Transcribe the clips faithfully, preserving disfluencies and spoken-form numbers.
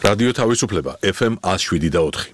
რადიო თავისუფლება ეფ ემ one oh seven და four.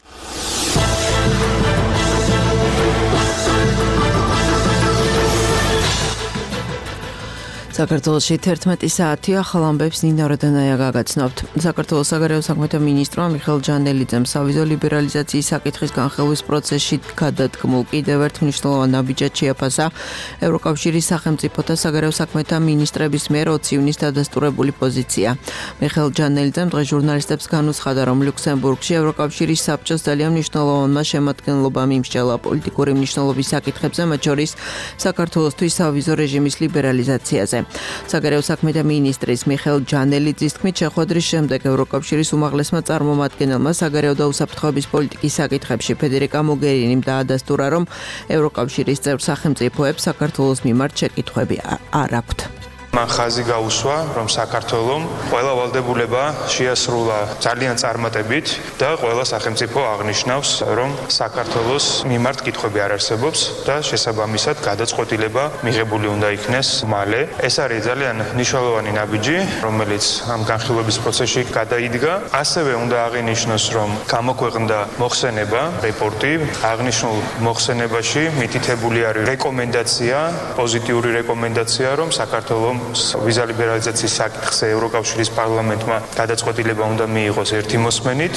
საქართველოში თერთმეტი საათი ახალ ამბებს ნინო როდანაია გაგაცნობთ. საქართველოს საგარეო საქმეთა მინისტრმა მიხეილ ჯანელიძემ სავიზო ლიბერალიზაციის საკითხის განხილვის პროცესში გადადგმულ კიდევ ერთ მნიშვნელოვან ნაბიჯად შეაფასა ევროკავშირის სახელმწიფოთა საგარეო საქმეთა მინისტრების მიერ ოცი ივნისს დადასტურებული პოზიცია. მიხეილ ჯანელიძემ დღეს ჟურნალისტებს განუცხადა, რომ ლუქსემბურგში ევროკავშირის საბჭოს ძალიან მნიშვნელოვანმა შემადგენლობამ იმსჯელა პოლიტიკური მნიშვნელობის საკითხებზე, მათ შორის საქართველოსთვის სავიზო რეჟიმის ლიბერალიზაციაზე. საგარეო საქმეთა მინისტრის მიხეილ ჯანელიძის თქმით, შეხვედრის შემდეგ ევროკავშირის უმაღლესმა წარმომადგენელმა საგარეო და უსაფრთხოების პოლიტიკის საკითხებში ფედერიკა მოგერინიმ დაადასტურა, რომ ევროკავშირის წევრ სახელმწიფოებს საქართველოს მიმართ შეკითხვები არ აქვთ. მან ხაზი გაუსვა, რომ საქართველომ ყველა ვალდებულება შეასრულა ძალიან წარმატებით და ყველა სახელმწიფო აღნიშნავს, რომ საქართველოს მიმართ კითხვები არ არსებობს და შესაბამისად გადაწყვეტილება მიღებული უნდა იქნეს მალე. ეს არის ძალიან მნიშვნელოვანი ნაბიჯი, რომელიც ამ განხილვების პროცესში გადაიდგა. ასევე უნდა აღინიშნოს, რომ გამოქვეყნდა მოხსენება, რეპორტი. აღნიშნულ მოხსენებაში მითითებული არის რეკომენდაცია, პოზიტიური რეკომენდაცია, რომ საქართველოს ვიზა ლიბერალიზაციის საკითხზე ევროკავშირის პარლამენტმა გადაწყვეტილება უნდა მიიღოს ერთი მოსმენით.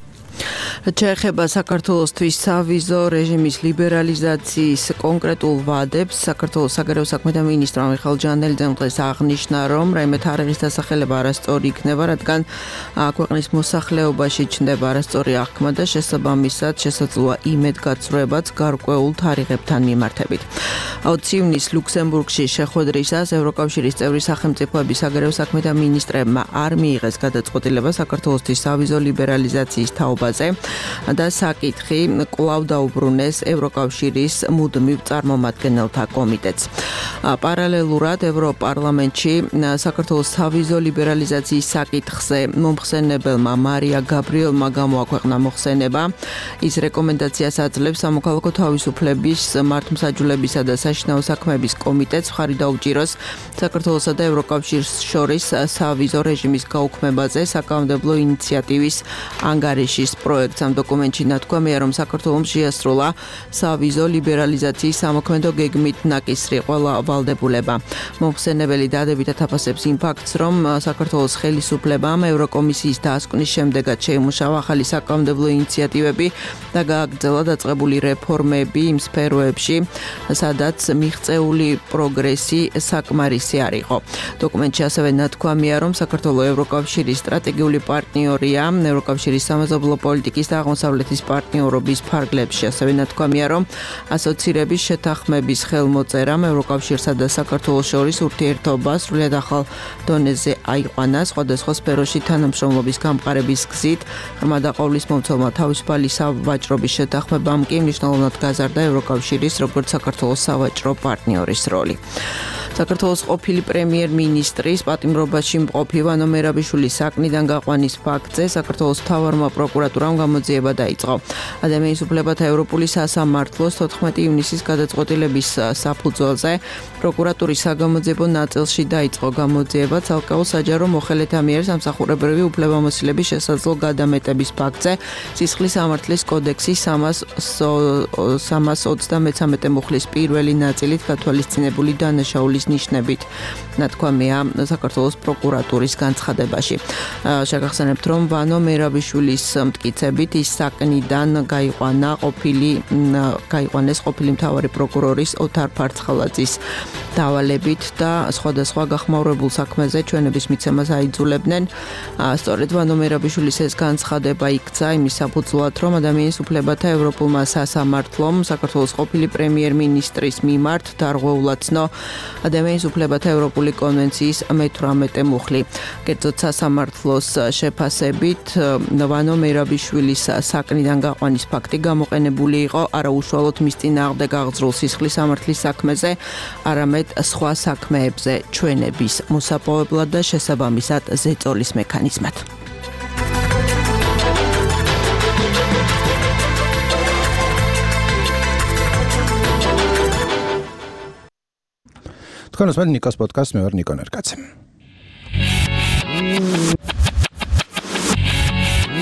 შეეხება საქართველოსთვის სავიზო რეჟიმის ლიბერალიზაციის კონკრეტულ ვადებს, საქართველოს საგარეო საქმეთა მინისტრმა მიხეილ ჯანელიძემ დღეს აღნიშნა, რომ რაიმე თარიღის დასახელება არასწორი იქნება, რადგან ქვეყნის მოსახლეობაში ჩნდება არასწორი აღქმა და შესაბამისად შესაძლოა იმედგაცრუებაც გარკვეულ თარიღებთან მიმართებით. ოცი ივნისს ლუქსემბურგში შეხვედრისას ევროკავშირის წევრი სახელმწიფოების საგარეო საქმეთა მინისტრებმა არ მიიღეს გადაწყვეტილება საქართველოსთვის სავიზო ლიბერალიზაციის თაობაზე. და საკითხი კვლავ დაუბრუნეს ევროკავშირის მუდმივ წარმომადგენელთა კომიტეტს. პარალელურად ევროპარლამენტში საქართველოს სავიზო ლიბერალიზაციის საკითხზე მომხსენებელმა მარია გაბრიელმა გამოაქვეყნა მოხსენება. ის რეკომენდაციას აძლევს სამოქალაქო თავისუფლების, მართლმსაჯულებისა და საშინაო საქმეების კომიტეტს მხარი დაუჭიროს საქართველოსა და ევროკავშირს შორის სავიზო რეჟიმის გაუქმებაზე საკანონმდებლო ინიციატივის ანგარიშის პროექტს. ამ დოკუმენტში ნათქვამია, რომ საქართველოს შეასრულა სავიზო ლიბერალიზაციის სამოქმედო გეგმით ნაკისრი ყველა ვალდებულება. მომხსენებელი დადებითად აფასებს იმ ფაქტს, რომ საქართველოს ხელისუფლებამ ევროკომისიის დასკვნის შემდეგაც შეიმუშავა ახალი საკანონმდებლო ინიციატივები და გააგრძელა დაწყებული რეფორმები იმ სფეროებში, სადაც მიღწეული პროგრესი საკმარისი არ იყო. დოკუმენტში ასევე ნათქვამია, რომ საქართველოს ევროკავშირის სტრატეგიული პარტნიორია ევროკავშირის სამეზობლო პოლიტიკის და აღმოსავლეთის პარტნიორობის ფარგლებში. ასევე ნათქვამია, რომ ასოცირების შეთანხმების ხელმოწერამ ევროკავშირსა და საქართველოს შორის ურთიერთობა სრულიად ახალ დონეზე აიყვანა. სხვადასხვა სფეროში თანამშრომლობის გამყარების გზით ღრმა და ყოვლისმომცემლად თავისუფალი სავაჭრობის შეთანხმებამ კი მნიშვნელოვნად გაზარდა ევროკავშირის როგორც საქართველოს სავაჭრო პარტნიორის როლი. საქართველოს ყოფილი პრემიერ-მინისტრის პატიმრობაში მყოფი ვანო მერაბიშვილის საკნიდან გაყვანის ფაქტზე საქართველოს მთავარმა პროკურატურამ გამოძიება დაიწყო. ადამიანის უფლებათა ევროპული სასამართლოს თოთხმეტი ივნისის გადაწყვეტილების საფუძველზე პროკურატურის საგამოძიებო ნაწილში დაიწყო გამოძიება ცალკეულ საჯარო მოხელეთა მიერ სამსახურებრივი უფლებამოსილების შესაძლო გადამეტების ფაქტზე სისხლის სამართლის კოდექსის სამას ოცდამეცამეტე მუხლის პირველი ნაწილით გათვალისწინებული დანაშაულის ნიშნებით. ნათქვამია საქართველოს პროკურატურის განცხადებაში. შეგახსენებთ, რომ ვანო მერაბიშვილის მტკიცებით ის საკნიდან გაიყვანა ყოფილი გაიყვანეს ყოფილი მთავარი პროკურორის ოთარ ფარცხალაძის დავალებით და სხვადასხვა გახმაურებულ საქმეზე ჩვენების მიცემას აიძულებდნენ. სწორედ ვანო მერაბიშვილის ეს განცხადება იქცა იმის საფუძვლად, რომ ადამიანის უფლებათა ევროპულმა სასამართლომ საქართველოს ყოფილი პრემიერ-მინისტრის მიმართ დარღვეულად ცნო ადამიანის უფლებათა ევროპული კონვენციის მეთვრამეტე მუხლი. კერძოდ სასამართლოს შეფასებით ვანო მერაბიშვილის საკნიდან გაყვანის ფაქტი გამოყენებული იყო არა უშუალოდ მის წინააღმდეგ აღძრულ სისხლის სამართლის საქმეზე, არამედ სხვა საქმეებზე ჩვენების მოსაპოვებლად და შესაბამისად ზეწოლის მექანიზმად. თქვენ უსმენთ ნიკოს პოდკასტს, მე ვარ ნიკო ნერკაცე.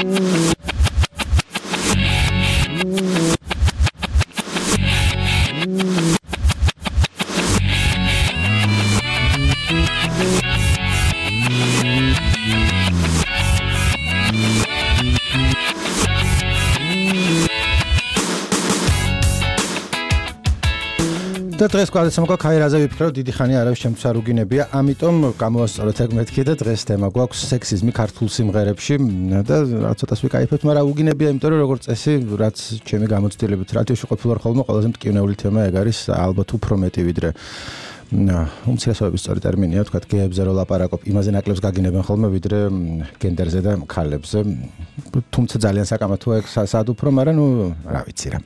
და დღეს გვადასამოკა ქაირაზე ვიფიქრე, რომ დიდი ხანი არავის ჩემთვის არ უგინებია, ამიტომ გამოვასწორეთ ეგ მეთქი და დღეს თემა გვაქვს სექსიზმი ქართულ სიმღერებში და რაც ცოტას ვიკაიფებთ, მაგრამ უგინებია, იმიტომ რომ როგორც წესი, რაც ჩემი გამოცდილებით რადიოში ყოფილვარ ხოლმე, ყველაზე მტკივნეული თემა ეგ არის, ალბათ უფრო მეტი ვიდრე უმცირესობების სწორი ტერმინია, თქვათ გეებზე რო ლაპარაკობ, იმაზე ნაკლებს გაგინებენ ხოლმე ვიდრე გენდერზე და ქალებზე. თუმცა ძალიან საკამათოა ეგ სად უფრო, მაგრამ ნუ რა ვიცი რა.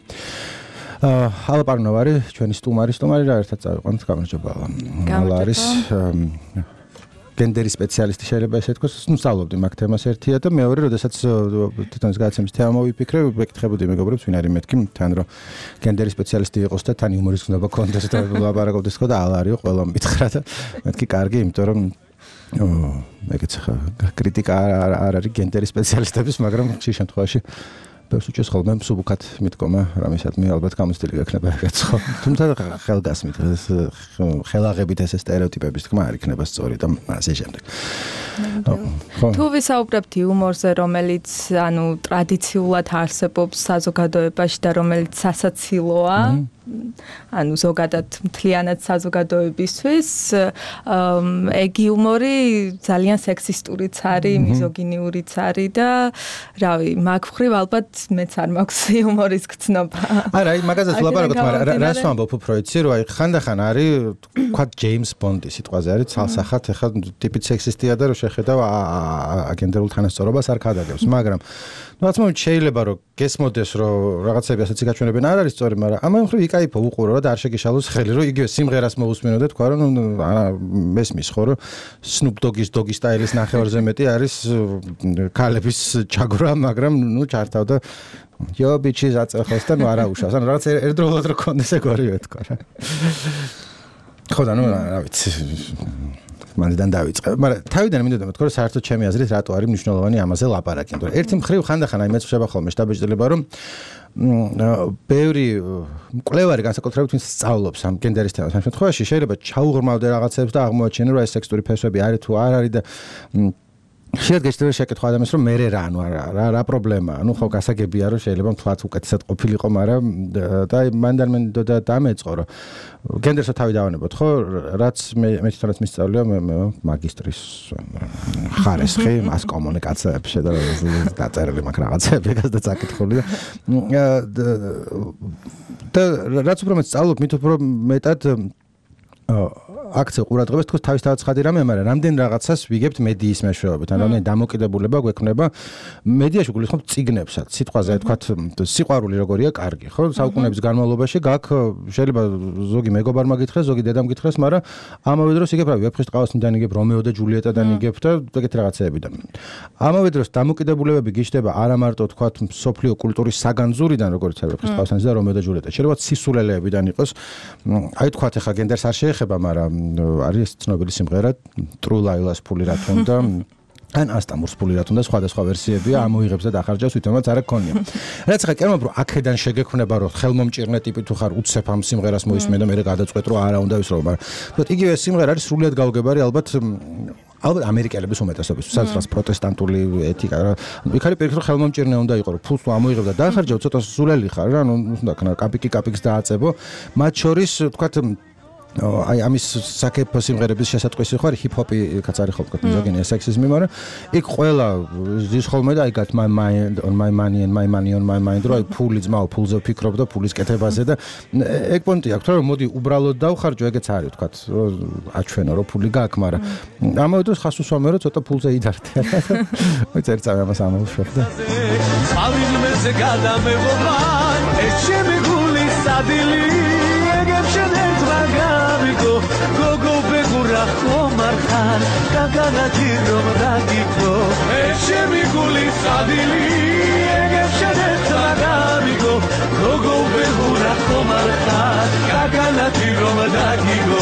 აა ალაპარნო არის ჩვენი სტუმარი, სტუმარი რა ერთად წავიყვანთ, გამარჯობა. ალა არის გენდერის სპეციალისტი შეიძლება ესე თქოს, ნუ სწავლობდი მაგ თემას ერთია და მეორე, როდესაც თვითონის გადაცემის თემა მოვიფიქრე, ვეკითხებოდი მეგობრებს, ვინ არის მეთქი, თან რომ გენდერის სპეციალისტი იყოს და თან იუმორის გზნობა კონდეს და ლაპარაკობდეს ხო და ალა არისო, ყველა მითხრა და მეთქი კარგი, იმიტომ რომ მეგეც ხა კრიტიკა არ არის გენდერის სპეციალისტების, მაგრამ ხშირ შემთხვევაში ბევრს უჭერს ხოლმე მსუბუქად მიდგომა, რამისადმი ალბათ გამოცდილი გექნება ეგეც ხო. თუმცა ხელგასმით, ხელაღებით ესე სტერეოტიპების თქმა არ იქნება სწორი და ასე შემდეგ. თუ ვისაუბრებთ იუმორზე, რომელიც ანუ ტრადიციულად არსებობს საზოგადოებაში და რომელიც სასაცილოა, ანუ ზოგადად მთლიანად საზოგადოებისთვის, ეგ იუმორი ძალიან სექსისტურიც არის, მიზოგინიურიც არის და რავი, მაგ მხრივ ალბათ მეც არ მაქვს იუმორის გცნობა. არა, აი მაგაზეც ვლაპარაკობთ, მაგრამ რას ვამბობ უფრო იცი, რომ აი ხანდახან არის, თქვათ ჯეიმს ბონდი სიტყვაზე არის ცალსახად, ეხლა ტიპით სექსისტია და რო შეხედავ აგენდერულ თანასწორობას არ ქადაგებს, მაგრამ ну, რაც მომენტ შეიძლება რომ გესმოდეს რომ რაღაცები ასეთი გაჩვენებენ არ არის სწორი, მაგრამ ამ მხრივ იკაიფო უყურო რა და არ შეგიშალოს ხელი, რომ იგივე სიმღერას მოусმინო და თქვა რომ მესმის ხო რომ Snoop Dogg-ის Doggy Style-ის ნახევარზე მეტი არის ქალების ჩაგვრა, მაგრამ ну ჩართავდა yo bitches აწეხოს და ნუ არა უშავს. ანუ რაღაც ერთდროულად რო კონდეს ეგ ორივე თქვა რა. ხო და ნუ რა ვიცი მანდან დავიწყე. მაგრამ თავიდან მინდოდა მეთქვა, რომ საერთოდ ჩემი აზრით რატო არის მნიშვნელოვანი ამაზე ლაპარაკი. იმიტომ რომ ერთი მხრივ ხანდახან აი მეც ხდება ხოლმე შტაბეჭდილება, რომ ბევრი მკვლევარი განსაკუთრებით ვინც სწავლობს ამ გენდერის თემას, ამ შემთხვევაში შეიძლება ჩაუღრმავდე რაღაცებს და აღმოაჩინო, რომ ეს სექსტური ფესვები არის თუ არ არის და შეიძლება გეჭდება შეკითხვა ადამიანს, რომ მე რა ანუ რა რა პრობლემაა. ნუ ხო გასაგებია, რომ შეიძლება თქვათ უკეთესად ყოფილიყო, მაგრამ და მანდან მინდოდა დამეწყო, რომ გენდერსო თავი დავანებოთ, ხო? რაც მე მე თვითონაც მისწავლია მე მაგისტრის ხარისხი, მას კომუნიკაციებში და დაწერილი მაგ რაღაცები გასდა წაკითხული და რაც უფრო მეტ სწავლობ, მით უფრო მეტად აქცევ ყურადღებას, თქოს თავისთავად ცხადი რამე, მაგრამ რამდენ რაღაცას ვიგებთ მედიის მეშვეობით, ან რამდენი დამოკიდებულება გვექნება მედიაში, გულისხმობ წიგნებსაც, სიტყვაზე თქვათ სიყვარული როგორია კარგი, ხო? საუკუნეების განმავლობაში გაქ შეიძლება ზოგი მეგობარმა გითხრეს, ზოგი დედამ გითხრეს, მაგრამ ამავე დროს იგებ რავი, ვეფხისტყაოსნიდან იგებ, რომეო და ჯულიეტადან იგებ და ეგეთ რაღაცეებიდან. ამავე დროს დამოკიდებულებები გიჩნდება არა მარტო თქვათ სოფლიო კულტურის საგანძურიდან, როგორც ვეფხისტყაოსნის და რომეო და ჯულიეტა, შეიძლება სისულელეებიდან იყოს. აი თქვათ ახლა გენდერს არ შეეხება, მაგრამ არის ცნობილი სიმღერა True Lies ფული რა თქონდა ან ასტამურს ფული რა თქონდა სხვადასხვა ვერსიებია ამოიღებს და დახარჯავს თვითონაც არ აქონია. რაც ახლა კერმა რომ აქედან შეგექმნება რომ ხელმომჭირნე ტიპი თუ ხარ უცებ ამ სიმღერას მოისმენ და მე გადაწყვეტ რომ არა უნდა ვისროლო, მაგრამ თქო იგივე სიმღერა არის სრულიად გაუგებარი ალბათ ალბათ ამერიკელების უმეტესობის, სადაც პროტესტანტული ეთიკა რა. იქ არის პირიქით რომ ხელმომჭირნე უნდა იყო, რომ ფულს თუ ამოიღებ და დახარჯავ, ცოტა სულელი ხარ რა, ნუ უნდა ქნა კაპიკი კაპიკს დააწებო. მათ შორის თქვათ აი ამის საკეფო სიმღერების შესატყვისი ხო არის ჰიპ-ჰოპი კაც არის ხო თქვა მიზოგინია სექსიზმი, მაგრამ იქ ყველა ზის ხოლმე და I got my mind on my money and my money on my mind, რომ აი ფული ძმაო, ფულზე ვფიქრობ და ფულის კეთებაზე და ეგ პონტი აქვს, რომ მოდი უბრალოდ დავხარჯო, ეგეც არის თქვა აჩვენო რომ ფული გაქვს, მაგრამ ამავე დროს ხას უსვამე რომ ცოტა ფულზე იდართე. მოიცა ერთ წამი ამას ამოვშვებ და ავინმეზე გადამეღობა ეს ჩემი გული სადილი ეგებს შედეთ მაგავიკო გოგო ბეგურა ხომართან გაგანათი რომ დაგიქო ეს ჩემი გული სადილი ეგებს შედეთ მაგავიკო გოგო ბეგურა ხომართან გაგანათი რომ დაგიქო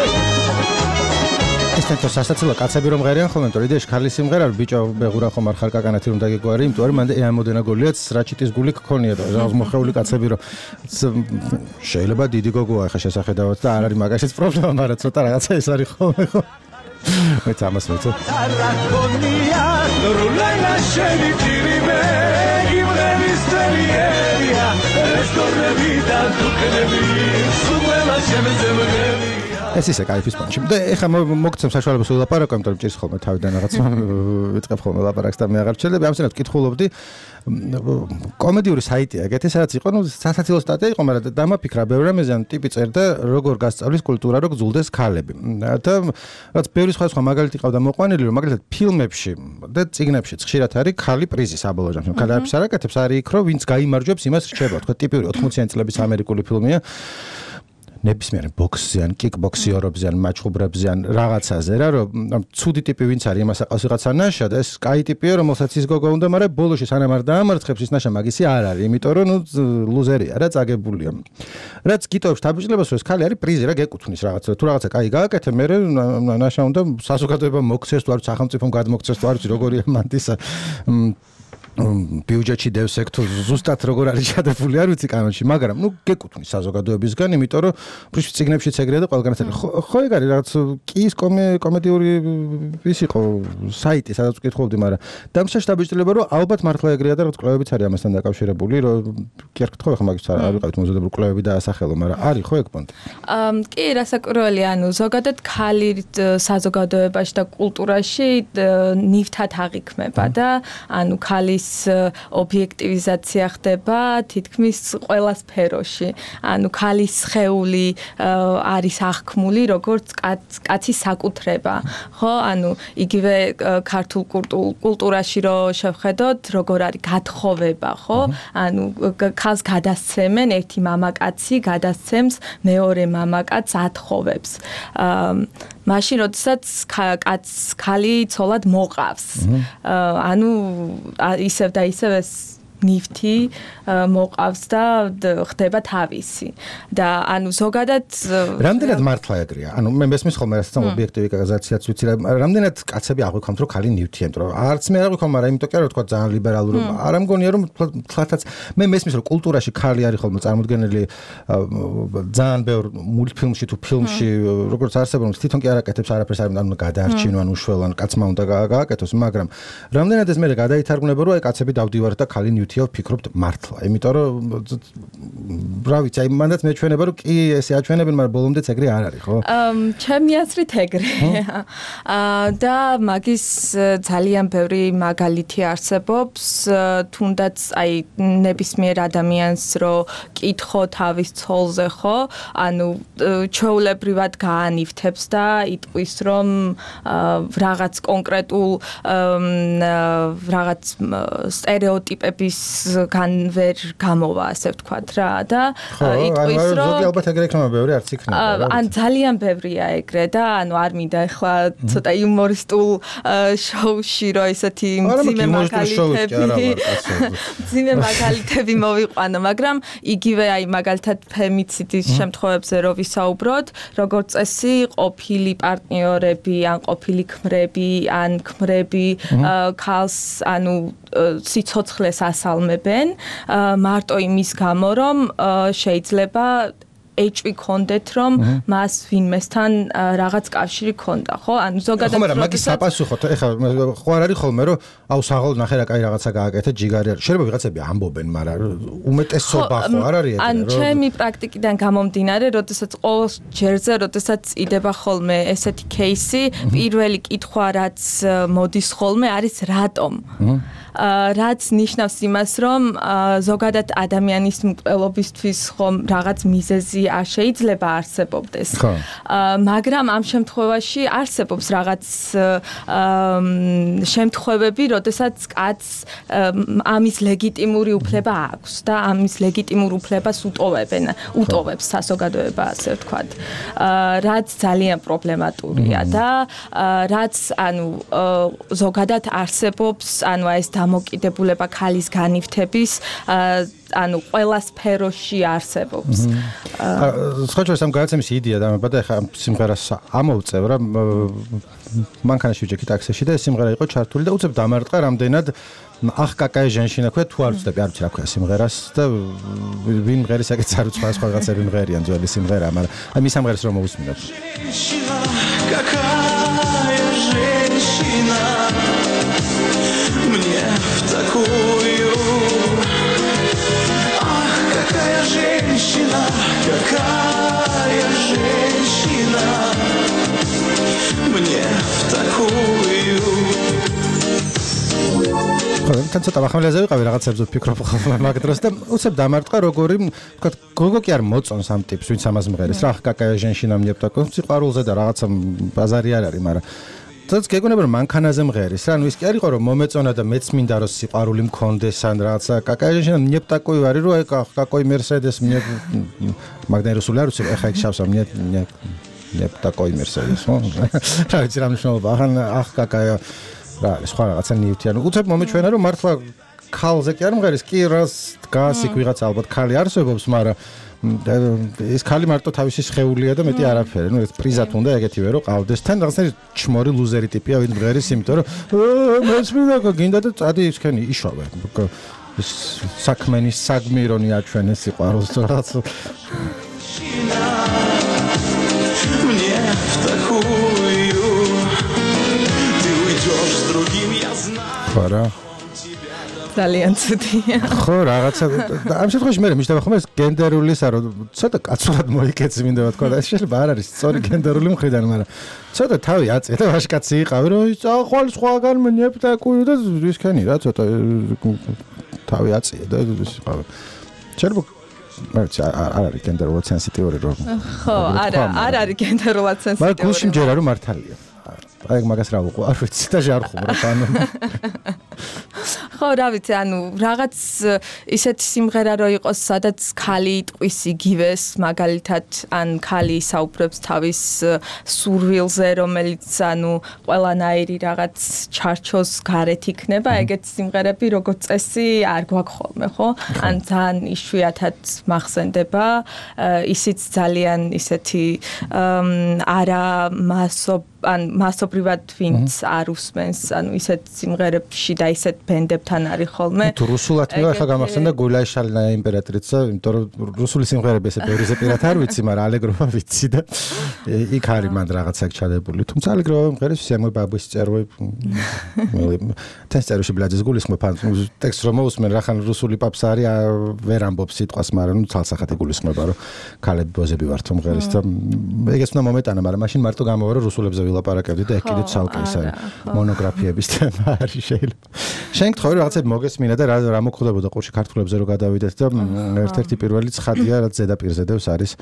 ესეთო სასაცილო კაცები რომ ღერიან ხოლმე, იმიტომ რომ იდეაში ქალის სიმღერა ბიჭო ბეღურა ხომ არ ხარ კაკანათი რომ დაგიგვარი, იმიტომ რომ მანდ ეამოდენა გოლიაც რაჭიტის გული გქონია და რაღაც მოხეული კაცები რომ შეიძლება დიდი გოგოა ხა შესახედავად და არ არის მაგაშიც პრობლემა, მაგრამ ცოტა რაღაცა ეს არის ხოლმე ხო. მეც ამას მეცო. არაკონია რულაილა შენი ტირიმე იმრევის წერია ეს ისე кайფის პონჩი. და ეხლა მოგცემ საშუალებას ვილაპარაკო, იმიტომ რომ ჭირს ხოლმე თავიდან რაღაც ვიწყებ ხოლმე ლაპარაკს და მე აღარ ვჩერდები. ამჟამად ვკითხულობდი კომედიური საიტია, ეგეთი სადაც იყო, ნუ სასაცილო სტატია იყო, მაგრამ დამაფიქრა ბევრი რამეზე, ან ტიპი წერდა როგორ გასწავლის კულტურა, როგორ გძულდეს ქალები. და რაც ბევრი სხვადასხვა მაგალითი ყავდა მოყვანილი, რომ მაგალითად ფილმებში და წიგნებში ხშირად არის ქალი პრიზი საბოლოო ჯამში. ქალი არაფერს არ აკეთებს, არის იქ, რომ ვინც გაიმარჯვებს, იმას რჩება. თქვა ტიპიური ოთხმოციანი წლების ამერიკული ფილმია. ნებისმიერ ბოქსზე ან კიკბოქსიორებზე ან მაჩხუბრებზე ან რაღაცაზე რა რომ ცუდი ტიპი ვინც არის იმას აყავს ვიღაცა ნაშა და ეს კაი ტიპია რომელსაც ის გოგო უნდა მაგრამ ბოლოში სანამ არ დაამარცხებს ის ნაშა მაგისი არ არის იმიტომ რომ ნუ ლუზერია რა წაგებულია რაც გიტოვებს თაბიჭლებას რომ ეს ქალი არის პრიზი რა გეკუთვნის რაღაცა თუ რაღაცა კაი გააკეთე მე ნაშა უნდა საზოგადოება მოქცეს თუ არ სახელმწიფომ გადმოქცეს თუ არ ვიცი როგორია მანდისა ბიუჯეტში დევს ექ თუ ზუსტად როგორ არის ჩადებული არ ვიცი კანონში მაგრამ ნუ გეკუთვნის საზოგადოებისგან იმიტომ რომ პრინციპი ციგნებშიც ეგრეა და ყველგანაც ხო ეგ არის რაღაც კიის კომედიური ის იყო საიტი სადაც ვკითხულობდი მაგრამ დამშაშ დაბეჭდილება რომ ალბათ მართლა ეგრეა და რაღაც კვლევებიც არის ამასთან დაკავშირებული რომ კი არ გქითხო ახლა მაგის არ ვიყავით მოზადებული კვლევები დაასახელო მაგრამ არის ხო ეგ პონტი კი რასაკვირველია ანუ ზოგადად ქალი საზოგადოებაში და კულტურაში ნივთად აღიქმება და ანუ ქალი ობიექტივიზაცია ხდება თითქმის ყველა სფეროში. ანუ ქალის სხეული არის აღქმული როგორც კაცის საკუთრება. ხო? ანუ იგივე ქართულ კულტურაში რო შევხედოთ, როგორ არის გათხოვება, ხო? ანუ ქალს გადასცემენ, ერთი მამაკაცი გადასცემს მეორე მამაკაცს ათხოვებს. მაშინ როდესაც კაცს ქალი ცოლად მოყავს. ანუ ისევ და ისევ ეს ნივთი მოყავს და ხდება თავისი და ანუ ზოგადად რამდენად მართლა ეგრეა ანუ მე მესმის ხოლმე რასაც ობიექტივიზაციაც ვიცი რამდენად კაცები აღვიქვამთ რომ ქალი ნივთია იმიტომ რომ არც მე არ აღვიქვამ მაგრამ იმიტომ კი არა რომ თქვა ძალიან ლიბერალური არ ამგონია რომ თლათაც მე მესმის რომ კულტურაში ქალი არის ხოლმე წარმოდგენილი ძალიან ბევრ მულტფილმში თუ ფილმში როგორც არსებობს თვითონ კი არ აკეთებს არაფერს არ უნდა გადაარჩინო ან უშველო ან კაცმა უნდა გააკეთოს მაგრამ რამდენად ეს მე გადაითარგმნება რომ აი კაცები დავდივართ და ქალი ნივთია ვფიქრობთ მართლა იმიტომ რომ რა ვიცი აი მანდაც მეჩვენება რომ კი ესე აჩვენებენ მაგრამ ბოლომდეც ეგრე არ არის ხო ჩემი აზრით ეგრეა და მაგის ძალიან ბევრი მაგალითი არსებობს თუნდაც აი ნებისმიერ ადამიანს რო კითხო თავის ცოლზე ხო ანუ ჩვეულებრივად გაანივთებს და იტყვის რომ რაღაც კონკრეტულ რაღაც სტერეოტიპების გან ვერ გამოვა ასე ვთქვათ რა და იტყვის რომ ზოგი ალბათ ეგრე იქნება ბევრი არც იქნება ან ძალიან ბევრია ეგრე და ანუ არ მინდა ახლა ცოტა იუმორისტულ შოუში რო ესეთი მძიმე მაგალითები მძიმე მაგალითები მოვიყვანო მაგრამ იგივე აი მაგალითად ფემიციდის შემთხვევებზე რო ვისაუბროთ როგორც წესი ყოფილი პარტნიორები ან ყოფილი ქმრები ან ქმრები ქალს ანუ სიცოცხლეს ასალმებენ მარტო იმის გამო რომ შეიძლება ეჭვი კონდეთ რომ მას ვინმესთან რაღაც კავშირი ქონდა ხო ანუ ზოგადად ხო მაგრამ მაგის საპასუხოდ ეხლა ხო არ არის ხოლმე რომ აუ საღოლ ნახე რა კაი რაღაცა გააკეთე ჯიგარი არ შეიძლება ვიღაცები ამბობენ მაგრამ უმეტესობა ხო არ არის ეგრე ან ჩემი პრაქტიკიდან გამომდინარე როდესაც ყოველ ჯერზე როდესაც იდება ხოლმე ესეთი кейსი პირველი კითხვა რაც მოდის ხოლმე არის რატომ რაც ნიშნავს იმას რომ ზოგადად ადამიანის მკვლელობისთვის ხომ რაღაც მიზეზი არ შეიძლება არსებობდეს მაგრამ ამ შემთხვევაში არსებობს რაღაც შემთხვევები როდესაც კაცს ამის ლეგიტიმური უფლება აქვს და ამის ლეგიტიმურ უფლებას უტოვებენ უტოვებს საზოგადოება ასე ვთქვათ რაც ძალიან პრობლემატურია და რაც ანუ ზოგადად არსებობს ანუ ეს დამოკიდებულება ქალის განივთების ანუ ყველა სფეროში არსებობს. სხვა შორის ამ გადაცემის იდეა დამებადა ახლა სიმღერას ამოვწევ რა მანქანაში ვიჭექი ტაქსიში და ეს სიმღერა იყო ჩართული და უცებ დამარტყა რამდენად ახ კაკაი ჟენშინა ქვია თუ არ ვწდები არ ვიცი რა ქვია სიმღერას და ვინ მღერის აკეთ არ ვიცი სხვა რაღაცები მღერიან ძველი სიმღერა მაგრამ აი მის სამღერას რომ მოვუსმინოთ. Мне в такую, ах, какая женщина, какая женщина мне в такую. თან ცოტა ახალაზე ვიყავი რაღაცებზე ვფიქრობ ხოლმე მაგ დროს და უცებ დამარტყა როგორი თქვა გოგო კი არ მოწონს ამ ტიპს ვინც ამას მღერის რა какая женщина мне в такую სიყვარულზე და რაღაცა ბაზარი არ არის მაგრამ თაც გეგონება რომ მანქანაზე მღერის რა ნუ ის კი არ იყო რომ მომეწონა და მეც მინდა რომ სიყვარული მქონდეს ან რაღაცა какая женщина мне в такую არის რომ აი какой мерседес мне მაგდან რუსული არ ვიცი ეხა იქ შავს мне мне мне такой мерседес რა ვიცი რა მნიშვნელობა ახან ახ какая რა სხვა რაღაცა ნივთი ანუ უცებ მომეჩვენა რომ მართლა ქალზე კი არ მღერის კი რას დგას იქ ვიღაც ალბათ ქალი არსებობს მაგრამ ეს ქალი მარტო თავისი შეეულია და მეტი არაფერი ნუ ეს პრიზად უნდა ეგეთივე რომ ყავდეს თან რაღაცნაირი ჩმორი ლუზერი ტიპია ვინ მღერის იმიტომ რომ მეც მინდა გინდა და წადი ისქენი იშოვე საქმენის საგმირონი აჩვენეს სიყვარულს რაღაც мне в такую ты уйдешь с другим я знаю ხარა ძალიან ცუდია ხო რაღაცა ამ შემთხვევაში მე მიშდება ხომ ეს გენდერულისა რომ ცოტა კაცურად მოიქეცი მინდა ვთქვა და ეს შეიძლება არ არის სწორი გენდერული მხრიდან მაგრამ ცოტა თავი აწე და ვაშკაცი იყავი რომ ახალ სხვაგან მნებ და კუი და ისქენი რა ცოტა თავი აწე და ის იყავი შეიძლება მარც არ არის გენდერულად სენსიტიური რომ ხო არა არ არის გენდერულად სენსიტიური მაგრამ გულში მჯერა რომ მართალია აი მაგას რა ვუყო არ ვიცი და ჟარხუმ რა ანუ ხო რა ვიცი ანუ რაღაც ისეთი სიმღერა რო იყოს სადაც ქალი იტყვის იგივეს მაგალითად ან ქალი საუბრებს თავის სურვილზე რომელიც ანუ ყველანაირი რაღაც ჩარჩოს გარეთ იქნება ეგეთ სიმღერები როგორც წესი არ გვაქვს ხოლმე ხო ან ძალიან იშვიათად მახსენდება ისიც ძალიან ისეთი არა მასო ან მასობრივად ვინც არ უსმენს ანუ ისეთ სიმღერებში და ისეთ ბენდებთან არის ხოლმე თუ რუსულად მე ახლა გამახსენდა გულაშალნა იმპერატრიცა იმიტომ რომ რუსული სიმღერები ესე ბევრი ზეპირად არ ვიცი მაგრამ ალეგროვა ვიცი და იქ არის მანდ რაღაცა ჩადებული თუმცა ალეგროვა მღერის ვისი ამო ბაბუის წეროები ტესტერში ბლაძის გულისხმობ ან ტექსტ რომ მოусმენ რა ხან რუსული პაპს არის ვერ ამბობს სიტყვას მაგრამ ნუ ცალსახათი გულისხმობა რომ ქალები ბოზები ვართ მღერის და ეგეც უნდა მომეტანა მაგრამ მაშინ მარტო გამოვა რომ რუსულებზე ვილაპარაკებდი და ეგ კიდე ცალკე ის არის მონოგრაფიების თემა არის შეიძლება შენ გთხოვე რაღაცები მოგესმინა და რა რა მოხდებოდა ყურში ქართულებზე რო გადავიდეთ და ერთ-ერთი პირველი ცხადია რაც ზედაპირზე დევს არის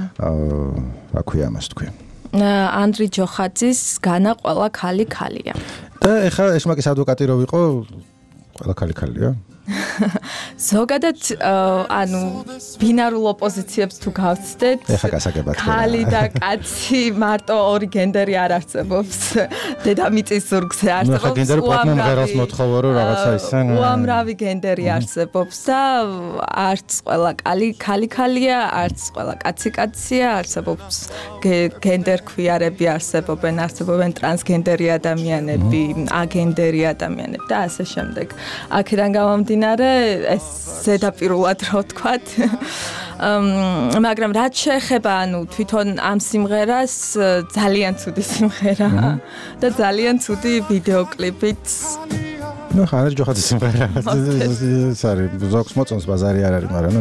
რა ქვია ამას თქვი ანდრი ჯოხაძის განა ყველა ქალი ქალია და ეხლა ეშმაკის ადვოკატი რო ვიყო ყველა ქალი ქალია ზოგადად ანუ ბინარულ ოპოზიციებს თუ გავცდეთ ეხა გასაგებად ქალი და კაცი მარტო ორი გენდერი არ არსებობს დედამიწის ზურგზე არსებობს ეხა გენდერი პატმომ ღეროს მოთხოვო რომ რაღაცა ისენ უამრავი გენდერი არსებობს და არც ყველა კალი ქალი ქალია არც ყველა კაცი კაცია არსებობს გენდერ ქვიარები არსებობენ არსებობენ ტრანსგენდერი ადამიანები აგენდერი ადამიანები და ასე შემდეგ აქედან გამომდინარე ეს ზედაპირულად რო ვთქვათ მაგრამ რაც შეეხება ანუ თვითონ ამ სიმღერას ძალიან ცუდი სიმღერაა და ძალიან ცუდი ვიდეო კლიპით ნუ ხარ ჯოხაძის სიმღერა ეს არის ზოგს მოწონს ბაზარი არ არის მაგრამ ნუ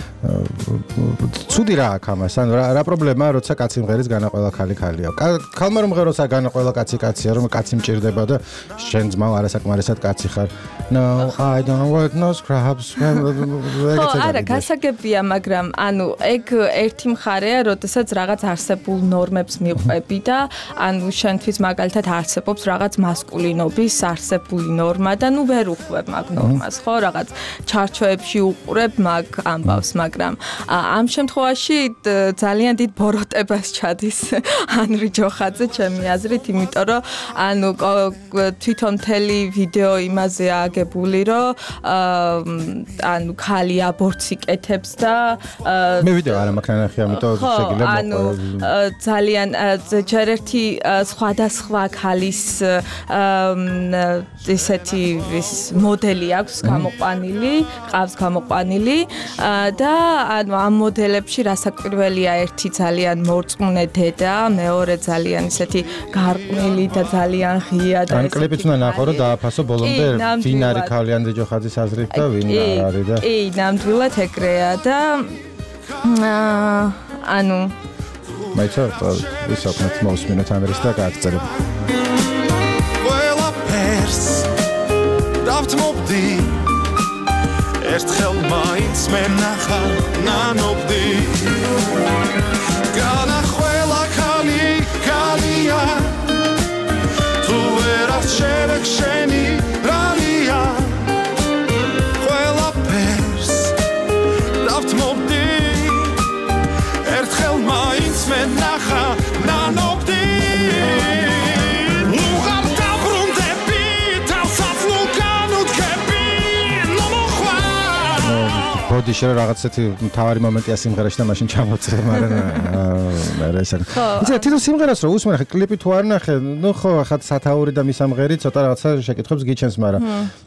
ცუდი რა აქ ამას ანუ რა პრობლემაა როცა კაცი მღერის განა ყველა ქალი ქალია ქალმა რომ მღეროს განა ყველა კაცი კაცია რომ კაცი მჭირდება და შენ ძმაო არასაკმარისად კაცი ხარ no I don't want no scrubs არა გასაგებია მაგრამ ანუ ეგ ერთი მხარეა როდესაც რაღაც არსებულ ნორმებს მიყვები და ანუ შენთვის მაგალითად არსებობს რაღაც მასკულინობის არსებული ნორმა და ნუ ვერ უყვებ მაგ ნორმას ხო რაღაც ჩარჩოებში უყურებ მაგ ამბავს მაგრამ ამ შემთხვევაში ძალიან დიდ ბოროტებას ჩადის ანრი ჯოხაძე ჩემი აზრით იმიტომ რომ ანუ თვითონ მთელი ვიდეო იმაზე აგებული რომ ანუ ქალი აბორტს იკეთებს და მე ვიდეო არა მაქვს ნახე ამიტომ შეგიძლია ანუ ძალიან ჯერ ერთი სხვადასხვა ქალის ესეთი მოდელი აქვს გამოყვანილი ყავს გამოყვანილი და ანუ ამ მოდელებში რასაკვირველია ერთი ძალიან მორწმუნე დედა, მეორე ძალიან ისეთი გარყვნილი და ძალიან ღია და ეს კლიპიც უნდა ნახო რომ დააფასო ბოლომდე ვინ არის ქალი ანდრე ჯოხაძის აზრით და ვინ არ არის და კი, ნამდვილად ეგრეა და ანუ მაიცა ვისაუბრეთ მოსმინოთ ამერის და გააგრძელებ. ყველაფერს დავთმობდი ერთხელ მაინც მე ნახა ნანობდი განახველა ქალი ქალია თუ ვერაც შევექშენი რალია ყველაფერს დავთმობდი ერთხელ მაინც მე ნახა ნანობდი ბოდი შე რაღაცეთი მთავარი მომენტია სიმღერაში და მაშინ ჩამოწერ, მაგრამ მე ესე. იცი თვითონ სიმღერას რო უსმენ, ხა კლიპი თუ არ ნახე, ნუ ხო ხა სათაური და მისამღერი ცოტა რაღაცა შეკითხებს გიჩენს, მაგრამ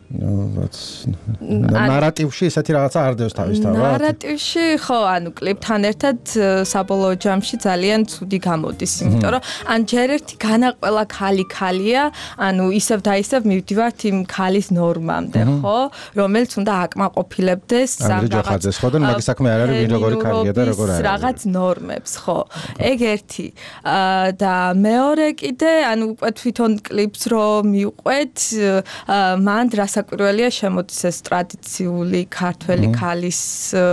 ნარატივში ესეთი რაღაცა არ დევს თავის თავად. ნარატივში ხო, ანუ კლიპთან ერთად საბოლოო ჯამში ძალიან ცუდი გამოდის, იმიტომ რომ ან ჯერ ერთი განაყველა ქალი ქალია, ანუ ისევ და ისევ მივდივართ იმ ქალის ნორმამდე, ხო, რომელიც უნდა აკმაყოფილებდეს ხაძეს ხო და მაგის საქმე არ არის ვინ როგორი ქალია და როგორ არის რაღაც ნორმებს ხო ეგ ერთი და მეორე კიდე ანუ უკვე თვითონ კლიპს რო მივყვეთ მან რასაკვირველია შემოდის ეს ტრადიციული ქართველი ქალის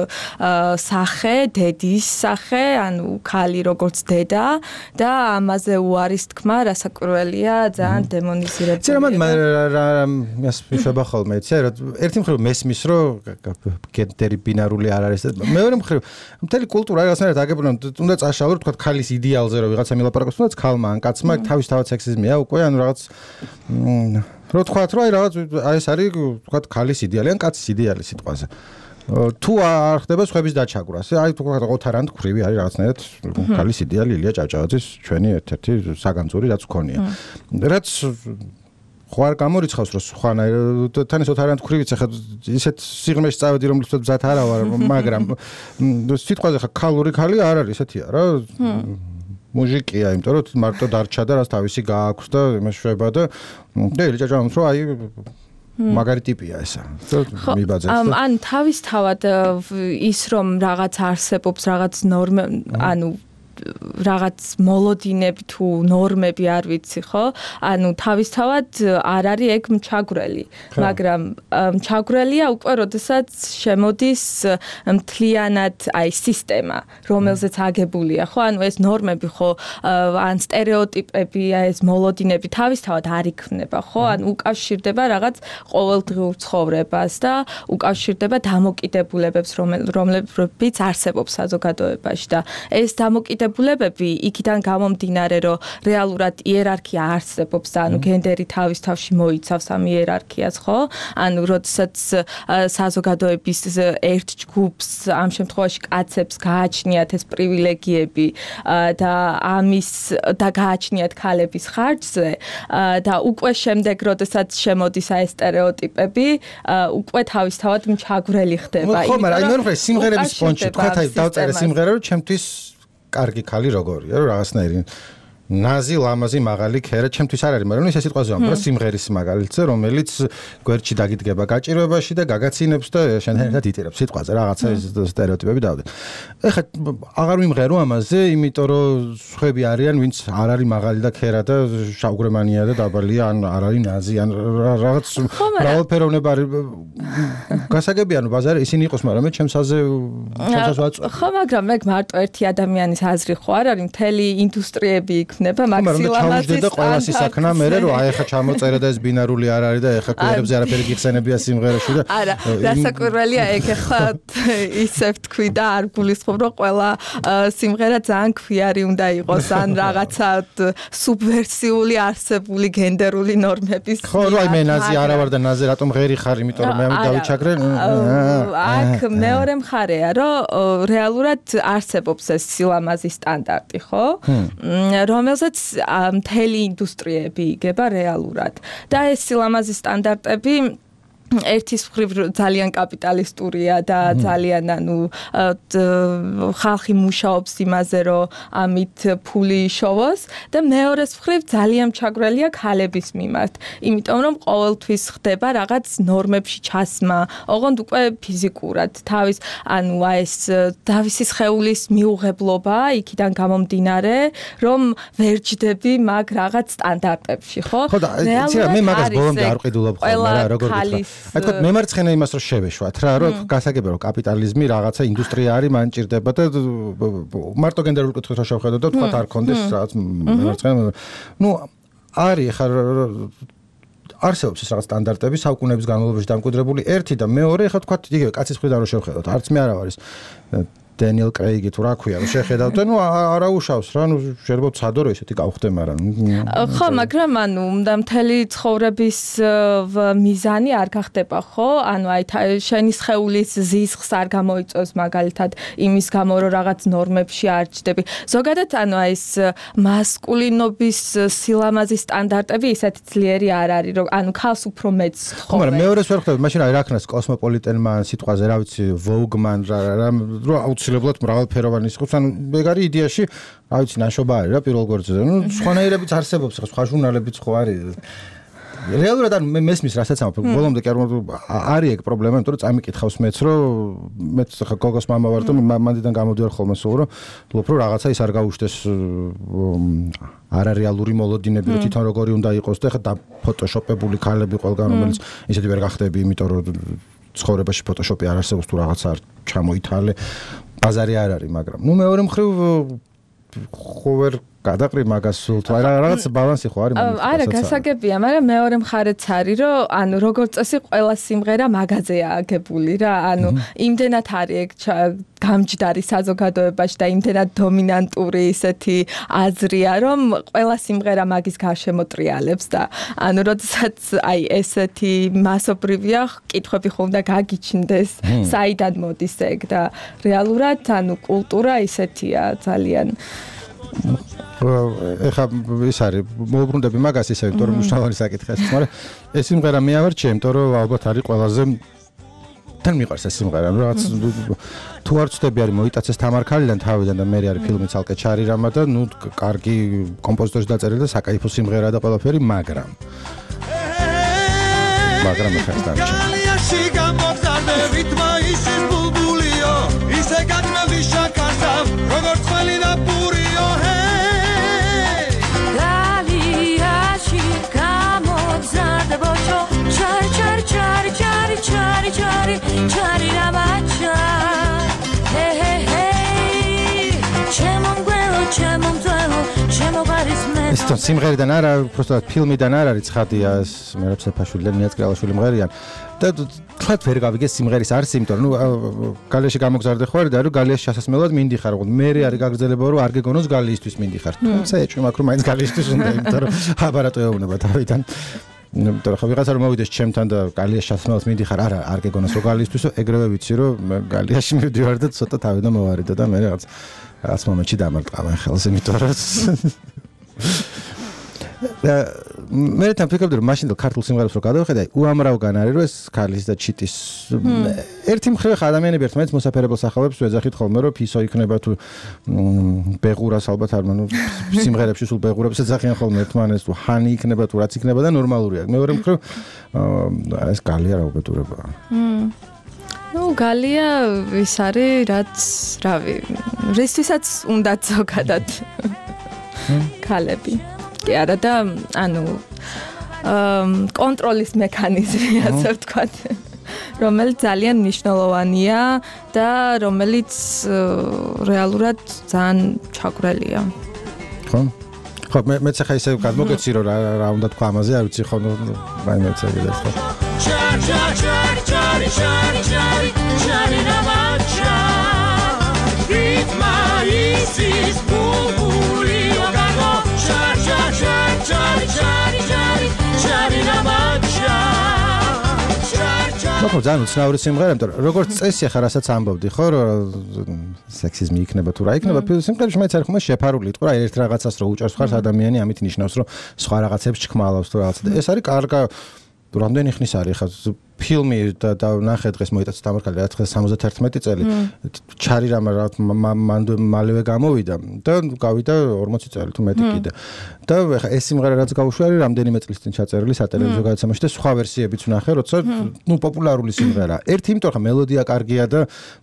სახე დედის სახე ანუ ქალი როგორც დედა და ამაზე უარის თქმა რასაკვირველია ძალიან დემონიზირებული ცერა მაგრამ მას მიშება ხოლმე იცი ერთი მხრივ მესმის რომ გენდერი ბინარული არ არის და მეორე მხრივ მთელი კულტურა რაღაცნაირად აგებული უნდა წაშალო თქვა ქალის იდეალზე რომ ვიღაცა მილაპარაკოს თუნდაც ქალმა ან კაცმა თავის თავად სექსიზმია უკვე ანუ რაღაც რო თქვა რომ აი რაღაც აი ეს არის თქვა ქალის იდეალი ან კაცის იდეალი სიტყვაზე თუ არ ხდება სხვების დაჩაგვრას აი თქვა ოთარანთ ხრივი არის რაღაცნაირად ქალის იდეალი ილია ჭავჭავაძის ჩვენი ერთ-ერთი საგანძური რაც ქონია რაც ხო არ გამორიცხავს რომ სხვანაირად თან ისოთ არანთ ხრივიც ახლა ისეთ სიღრმეში წავედი რომელსაც ბზად არა ვარ მაგრამ სიტყვაზე ხა ქალური ქალი არ არის ესეთია რა მუჟიკია იმიტომ რომ მარტო დარჩა და რას თავისი გააქვს და იმას შვება და და ელჭაჭამს რომ აი მაგარი ტიპია ესა მიბაძებს და ან თავისთავად ის რომ რაღაც არსებობს რაღაც ნორმა ანუ რაღაც მოლოდინები თუ ნორმები არ ვიცი ხო ანუ თავისთავად არ არის ეგ მჩაგვრელი მაგრამ მჩაგვრელია უკვე როდესაც შემოდის მთლიანად აი სისტემა რომელზეც აგებულია ხო ანუ ეს ნორმები ხო ან სტერეოტიპები აი ეს მოლოდინები თავისთავად არ იქმნება ხო ან უკავშირდება რაღაც ყოველდღიურ ცხოვრებას და უკავშირდება დამოკიდებულებებს რომლებიც არსებობს საზოგადოებაში და ეს დამოკიდებულებები იქიდან გამომდინარე რომ რეალურად იერარქია არსებობს და ანუ გენდერი თავის თავში მოიცავს ამ იერარქიას ხო ანუ როდესაც საზოგადოების ერთ ჯგუფს ამ შემთხვევაში კაცებს გააჩნიათ ეს პრივილეგიები და ამის და გააჩნიათ ქალების ხარჯზე და უკვე შემდეგ როდესაც შემოდის აი სტერეოტიპები უკვე თავისთავად მჩაგვრელი ხდება ხო მაგრამ აი ნორმალ სიმღერების პონჩი თქვა აი დავწერე სიმღერა რომ ჩემთვის კარგი ქალი როგორია რომ რაღაცნაირი ნაზი ლამაზი მაღალი ქერა ჩემთვის არ არის მაგრამ ის სიტყვაზე ვამბობ სიმღერის მაგალითზე რომელიც გვერდში დაგიდგება გაჭირვებაში და გაგაცინებს და შენთან იტირებს სიტყვაზე რაღაცა სტერეოტიპები დავდე ეხლა აღარ ვიმღერო ამაზე იმიტომ რომ სხვები არიან ვინც არ არის მაღალი და ქერა და შავგრემანია და დაბალია ან არ არის ნაზი ან რაღაც მრავალფეროვნება არის გასაგებია ნუ ბაზარი ისინი იყოს მაგრამ მე ჩემსაზე ჩემსას ვაწვევ ხო მაგრამ მე მარტო ერთი ადამიანის აზრი ხო არ არის მთელი ინდუსტრიები ნება მაქსილამაზის და ყველასი საქმე მე რომ აი ხა ჩამოწერე და ეს ბინარული არ არის და ეხა ქერებზე არაფერი გიხსენებია სიმღერაში და არა რასაკვირველია ეგ ხა ისევ თქვი და არ გულისხმობ რომ ყველა სიმღერა ძალიან ქვიარი უნდა იყოს ან რაღაცა სუბვერსიული არსებული გენდერული ნორმების ხო რა მე ნაზი არა ვარ და ნაზე რატომ ღერი ხარ იმიტომ რომ მე დავიჩაგრე აქ მეორე მხარეა რომ რეალურად არსებობს ეს სილამაზის სტანდარტი ხო რომელზეც მთელი ინდუსტრიები იგება რეალურად და ეს სილამაზის სტანდარტები ერთის მხრივ ძალიან კაპიტალისტურია და ძალიან ანუ ხალხი მუშაობს იმაზე რომ ამით ფული იშოვოს და მეორეს მხრივ ძალიან ჩაგვრელია ქალების მიმართ იმიტომ რომ ყოველთვის ხდება რაღაც ნორმებში ჩასმა ოღონდ უკვე ფიზიკურად თავის ანუ აი ეს დავისის ხეულის მიუღებლობა იქიდან გამომდინარე რომ ვერ ჯდები მაგ რაღაც სტანდარტებში ხო ხო და იცი რა მე მაგას ბოლომდე არ ვყიდულობ ხოლმე რა როგორ ვთქვა აი თქო მემარცხენე იმას რომ შევეშვათ რა რომ გასაგებია რომ კაპიტალიზმი რაღაცა ინდუსტრია არის მან ჭირდება და მარტო გენდერულ კუთხით რა შევხედოთ და თქვა არ კონდეს რაღაც მემარცხენე ნუ არის ხარ არსებობს ეს რაღაც სტანდარტები საუკუნეების განმავლობაში დამკვიდრებული ერთი და მეორე ხა თქვა იგივე კაცის მხრიდან რომ შევხედოთ არც მე არა არის დენიელ კრეიგი თუ რა ქვია რომ შეხედავთ და ნუ არა უშავს რა ნუ შეიძლება ცადო რომ ესეთი გავხდე მაგრამ ხო მაგრამ ანუ უნდა მთელი ცხოვრების მიზანი არ გახდება ხო ანუ აი შენი სხეულის ზისხს არ გამოიწვევს მაგალითად იმის გამო რომ რაღაც ნორმებში არ ჯდები ზოგადად ანუ აი ეს მასკულინობის სილამაზის სტანდარტები ისეთი ძლიერი არ არის რომ ანუ ქალს უფრო მეც ხო მაგრამ მეორეს ვერ ხვდები მაშინ აი რა ქნას კოსმოპოლიტენმა სიტყვაზე რა ვიცი ვოუგმან რა რა აუცილებლად მრავალფეროვანი სიტყვას ანუ ეგ არის იდეაში რა ვიცი ნაშობა არის რა პირველ გვერდზე ნუ სხვანაირებიც არსებობს ხო სხვა ჟურნალებიც ხო არის რეალურად არ მესმის რასაც ამბობ ბოლომდე კი არ არის ეგ პრობლემა იმიტომ რომ წამიკითხავს მეც რომ მეც ხა გოგოს მამა ვარ და მანდიდან გამოდიარ ხოლმე სულ რომ ვფლობ რომ რაღაცა ის არ გაუშვდეს არარეალური მოლოდინები რომ თვითონ როგორი უნდა იყოს და ხა და ფოტოშოპებული ქალები ყველგან რომელიც ისეთი ვერ გახდები იმიტომ რომ ცხოვრებაში ფოტოშოპი არ არსებობს თუ რაღაცა არ ჩამოითალე ბაზარი არ არის მაგრამ ნუ მეორე მხრივ ხო ვერ გადაყრი მაგას სულ თუ რა რაღაც ბალანსი ხო არის მაგას არა გასაგებია მაგრამ მეორე მხარეც არის რომ ანუ როგორც წესი ყველა სიმღერა მაგაზეა აგებული რა ანუ იმდენად არის ეგ გამჯდარი საზოგადოებაში და იმდენად დომინანტური ისეთი აზრია რომ ყველა სიმღერა მაგის გარშემოტრიალებს და ანუ როდესაც აი ესეთი მასობრივია კითხვები ხო უნდა გაგიჩნდეს საიდან მოდის ეგ და რეალურად ანუ კულტურა ისეთია ძალიან ეხა ის არის მოუბრუნდები მაგას ისე იმიტომ რომ მნიშვნელოვანი საკითხია მაგრამ ეს სიმღერა მე ავარჩიე იმიტომ რომ ალბათ არის ყველაზე თან მიყვარს ეს სიმღერა რაღაც თუ არ ვწდები არის მოიტაცეს თამარ ქალიდან თავიდან და მე არის ფილმი ცალკე ჩარი რამა და ნუ კარგი კომპოზიტორის დაწერილი და საკაიფო სიმღერა და ყველაფერი მაგრამ მაგრამ ეხა ეს გალიაში გამოგზავნებით მაისის ბულბულიო ისე გაჭმევი შაქარსა როგორც ყველი და პურიო Chari chari chari chari chari chari chari ramacha hey hey hey chemon guelo chemon duelo chemo baris me ეს თვითონ სიმღერიდან არა უბრალოდ ფილმიდან არ არის ცხადია ეს მერაბ საფაშვილი და ნიაც კრალაშვილი მღერიან და თქვათ ვერ გავიგე სიმღერის არს იმიტომ რომ ნუ გალიაში გამოგზარდე ხარ და რომ გალიაში შესასმელად მინდიხარ ოღონდ მე არის გაგრძელება რომ არ გეგონოს გალიისთვის მინდიხარ თუმცა ეჭვი მაქვს რომ მაინც გალიისთვის უნდა იმიტომ რომ აბარატო ეუბნება თავიდან იმიტომ რომ ვიღაცა რომ მოვიდეს ჩემთან და გალიაში შესასმელად მინდიხარ არა არ გეგონოს რომ გალიისთვისო ეგრევე ვიცი რომ გალიაში მივდივარ და ცოტა თავიდან მოვარიდო და მე რაღაც რაღაც მომენტში დამარტყავენ ხელს იმიტომ რომ მე თან ფიქრობდი რომ მაშინ და ქართულ სიმღერებს რო გადავხედე უამრავგან არის რომ ეს ქალის და ჩიტის ერთი მხრივ ხა ადამიანები ერთმანეთს მოსაფერებელ სახალებს ვეძახით ხოლმე რომ ფისო იქნება თუ ბეღურას ალბათ არ მანუ სიმღერებში სულ ბეღურებს ეძახიან ხოლმე ერთმანეთს თუ ჰანი იქნება თუ რაც იქნება და ნორმალურია მეორე მხრივ ეს გალია რა უბედურებაა ნუ გალია ის არის რაც რავი რისთვისაც უნდა ზოგადად ქალები კი არა და ანუ კონტროლის მექანიზმი ასე ვთქვათ რომელიც ძალიან მნიშვნელოვანია და რომელიც რეალურად ძალიან ჩაგვრელია ხო ხო მე მეც ახლა ისე გადმოგეცი რომ რა უნდა თქვა ამაზე არ ვიცი ხო ნუ აი მეც ეგრე ხო ჩარი ჩარი ჩარი ჩარი ჩარი ჩარი რამაჩა ritma isis bubuli ogano char char char char char char char ramacha char char მოხო ძალიან უცნაური სიმღერა იმიტომ რომ როგორც წესი ახლა რასაც ამბობდი ხო რომ სექსიზმი იქნება თუ რა იქნება სიმღერაში მეც არ ხომ შეფარული იყო რა ერთ რაღაცას რო უჭერს ხარ ადამიანი ამით ნიშნავს რომ სხვა რაღაცებს ჩქმალავს თუ რაღაცა ეს არის კარგა რამდენი ხნის არის ხა ფილმი და ნახე დღეს მოიტაცა დამარხალი რა თქმა უნდა სამოცდაერთმეტი წელი ჩარი რამ მანდ მალევე გამოვიდა და გავიდა ორმოცი წელი თუ მეტი კიდე და ხა ეს სიმღერა რაც გავუშვი არის რამდენიმე წლის წინ ჩაწერილი სატელევიზიო გადაცემაში და სხვა ვერსიებიც ვნახე როცა ნუ პოპულარული სიმღერა ერთი იმიტომ ხა მელოდია კარგია და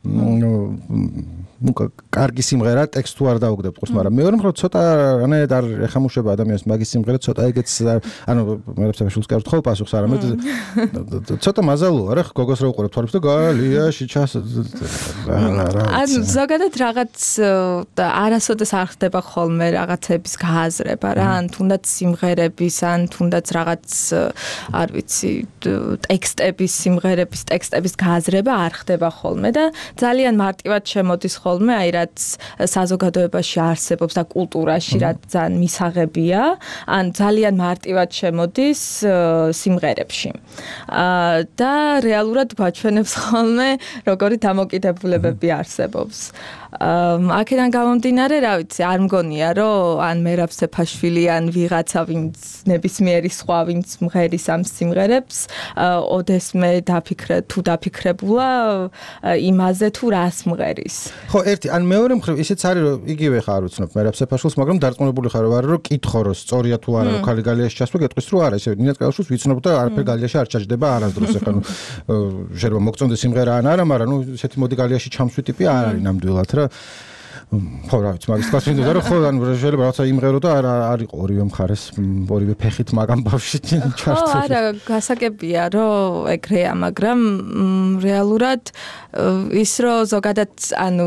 ნუ კარგი სიმღერა ტექსტ თუ არ დაუგდებთ ყურს მაგრამ მეორე მხრივ ცოტა რანაირად არ ეხამუშება ადამიანს მაგის სიმღერა ცოტა ეგეც ანუ მე რეცეპშულს კარგ ხო პასუხს არამედ ცოტა მაზალოა რა გოგოს რა უყურებ თვალებს და გალიაში ჩას ან ზოგადად რაღაც არასოდეს არ ხდება ხოლმე რაღაცების გააზრება რა ან თუნდაც სიმღერების ან თუნდაც რაღაც არ ვიცი ტექსტების სიმღერების ტექსტების გააზრება არ ხდება ხოლმე და ძალიან მარტივად შემოდის ხოლმე აი რაც საზოგადოებაში არსებობს და კულტურაში რაც ძალიან მისაღებია ან ძალიან მარტივად შემოდის სიმღერებში და რეალურად გვაჩვენებს ხოლმე როგორი დამოკიდებულებები არსებობს. აქედან გამომდინარე, რა ვიცი, არ მგონია, რომ ან მერაბ სეფაშვილი ან ვიღაცა ვინც ნებისმიერი სხვა ვინც მღერის ამ სიმღერებს, ოდესმე დაფიქრე თუ დაფიქრებულა იმაზე თუ რას მღერის. ხო, ერთი, ან მეორე მხრივ ისიც არის, რომ იგივე ხარ უცნობ მერაბ სეფაშვილს, მაგრამ დარწმუნებული ხარ, რომ რომ კითხო, რომ სწორია თუ არა, რომ ხალი გალიაში ჩასვა, გეტყვის რომ არა, ესე ნინას კავშირს ვიცნობ და არაფერ გალიაში არ ჩაჯდება არასდროს, ეხლა ნუ შეიძლება მოგწონდეს სიმღერა ან არა, მაგრამ ნუ ესეთი მოდი გალიაში ჩამსვი ტიპი არ არის ნამდვილად რა. ხო რა ვიცი მაგის თქვას მინდოდა რომ ხო ანუ შეიძლება რაღაცა იმღერო და არ არ იყო ორივე მხარეს ორივე ფეხით მაგამ ბავშვი ჩართული. ხო არა გასაგებია რომ ეგრეა მაგრამ რეალურად ის რომ ზოგადად ანუ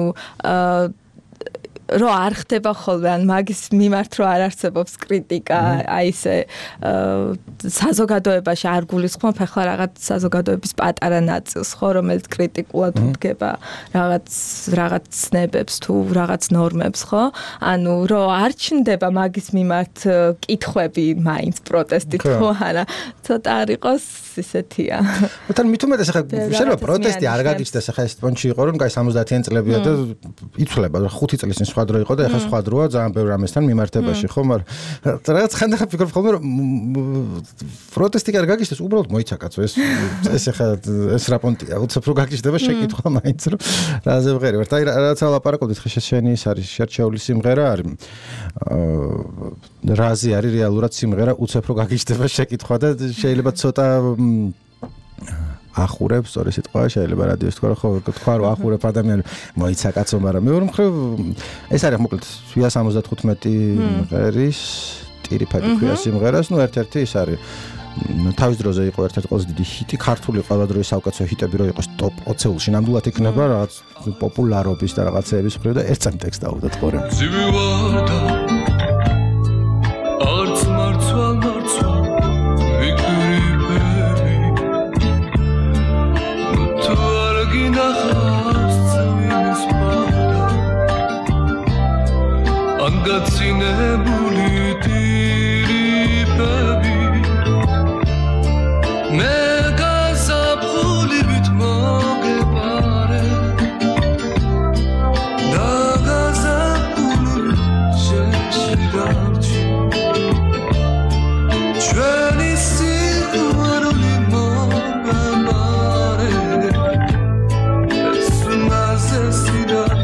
რო არ ხდება ხოლმე ან მაგის მიმართ რო არ არსებობს კრიტიკა აი ესე საზოგადოებაში არ გულისხმობ ახლა რაღაც საზოგადოების პატარა ნაწილს ხო რომელიც კრიტიკულად უდგება რაღაც რაღაც ცნებებს თუ რაღაც ნორმებს ხო ანუ რო არ ჩნდება მაგის მიმართ კითხვები მაინც პროტესტით ხო არა ცოტა არ იყოს ისეთია თან მithumetes ახლა შეიძლება პროტესტი არ გაგიჩნდეს ახლა ეს პონჩი იყო რომ კაი სამოცდაათიან წლებია და იცვლება ხუთი წლის სხვა დრო იყო და ეხლა სხვა დროა ძალიან ბევრ რამესთან მიმართებაში ხო მაგრამ რაღაც ხანდახან ფიქრობ ხოლმე რომ პროტესტი არ გაგიჩნდეს უბრალოდ მოიცაკაცო ეს ეს ეხლა ეს რაპონტია უცებ რო გაგიჩნდება შეკითხვა მაინც რომ რაზე ვღერი ვარ და რაღაცა ლაპარაკობდით ხე შენი ის არის შერჩეული სიმღერა არის რაზე არის რეალურად სიმღერა უცებ რო გაგიჩნდება შეკითხვა და შეიძლება ცოტა ახურებს სწორი სიტყვა შეიძლება რადიოს თქვა რომ ხო თქვა რომ ახურებ ადამიანი მოიცაკაცო მაგრამ მეორე მხრივ ეს არის მოკლედ სამოცდათხუთმეტი მღერის ტირიფადი ქვია სიმღერას ნუ ერთ-ერთი ის არის თავის დროზე იყო ერთ-ერთი ყველაზე დიდი ჰიტი ქართული ყველა დროის საუკეთესო ჰიტები რო იყოს ტოპ ოცეულში ნამდვილად იქნება რაღაც პოპულარობის და რაღაცეების მხრივ და ერთ წამი ტექსტ დავუდოთ ყორე არც მარცვალ მარცვალ Angatsinebuli tiripები მე გაზაფხული ვით მოგეპარე და გაზაფხული შეშიდარჩი ჩვენი სიყვარული მოგეპარე ეს მასე სიდარ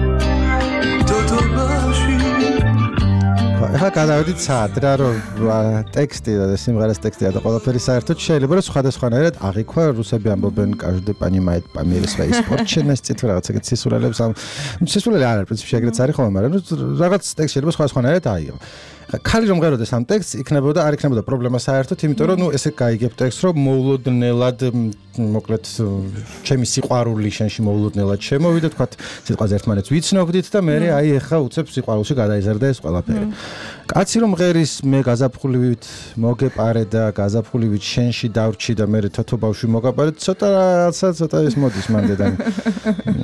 თოთობაში ახლა გადავედით საათ რა რომ ტექსტი და სიმღერას ტექსტი და ყველაფერი საერთოდ შეიძლება რომ სხვადასხვანაირად აღიქვა რუსები ამბობენ каждый понимает по мере своей испорченности თუ რაღაც ეგეთ სისულელებს ამ სისულელე არ არის პრინციპში ეგრეც არის ხოლმე მაგრამ რაღაც ტექსტი შეიძლება სხვადასხვანაირად აიღო ხალი რომ მღეროდეს ამ ტექსტს იქნებოდა არ იქნებოდა პრობლემა საერთოდ იმიტომ რომ ნუ ესე გაიგებ ტექსტს რომ მოულოდნელად მოკლედ ჩემი სიყვარული შენში მოულოდნელად შემოვიდა თქვა სიტყვაზე ერთმანეთს ვიცნობდით და მე აი ეხა უცებ სიყვარულში გადაიზარდა ეს ყველაფერი კაცი რომ მღერის მე გაზაფხულივით მოგეპარე და გაზაფხულივით შენში დავრჩი და მე თოთო ბავშვი მოგაპარე ცოტა რაღაცა ცოტა ის მოდის მანდედან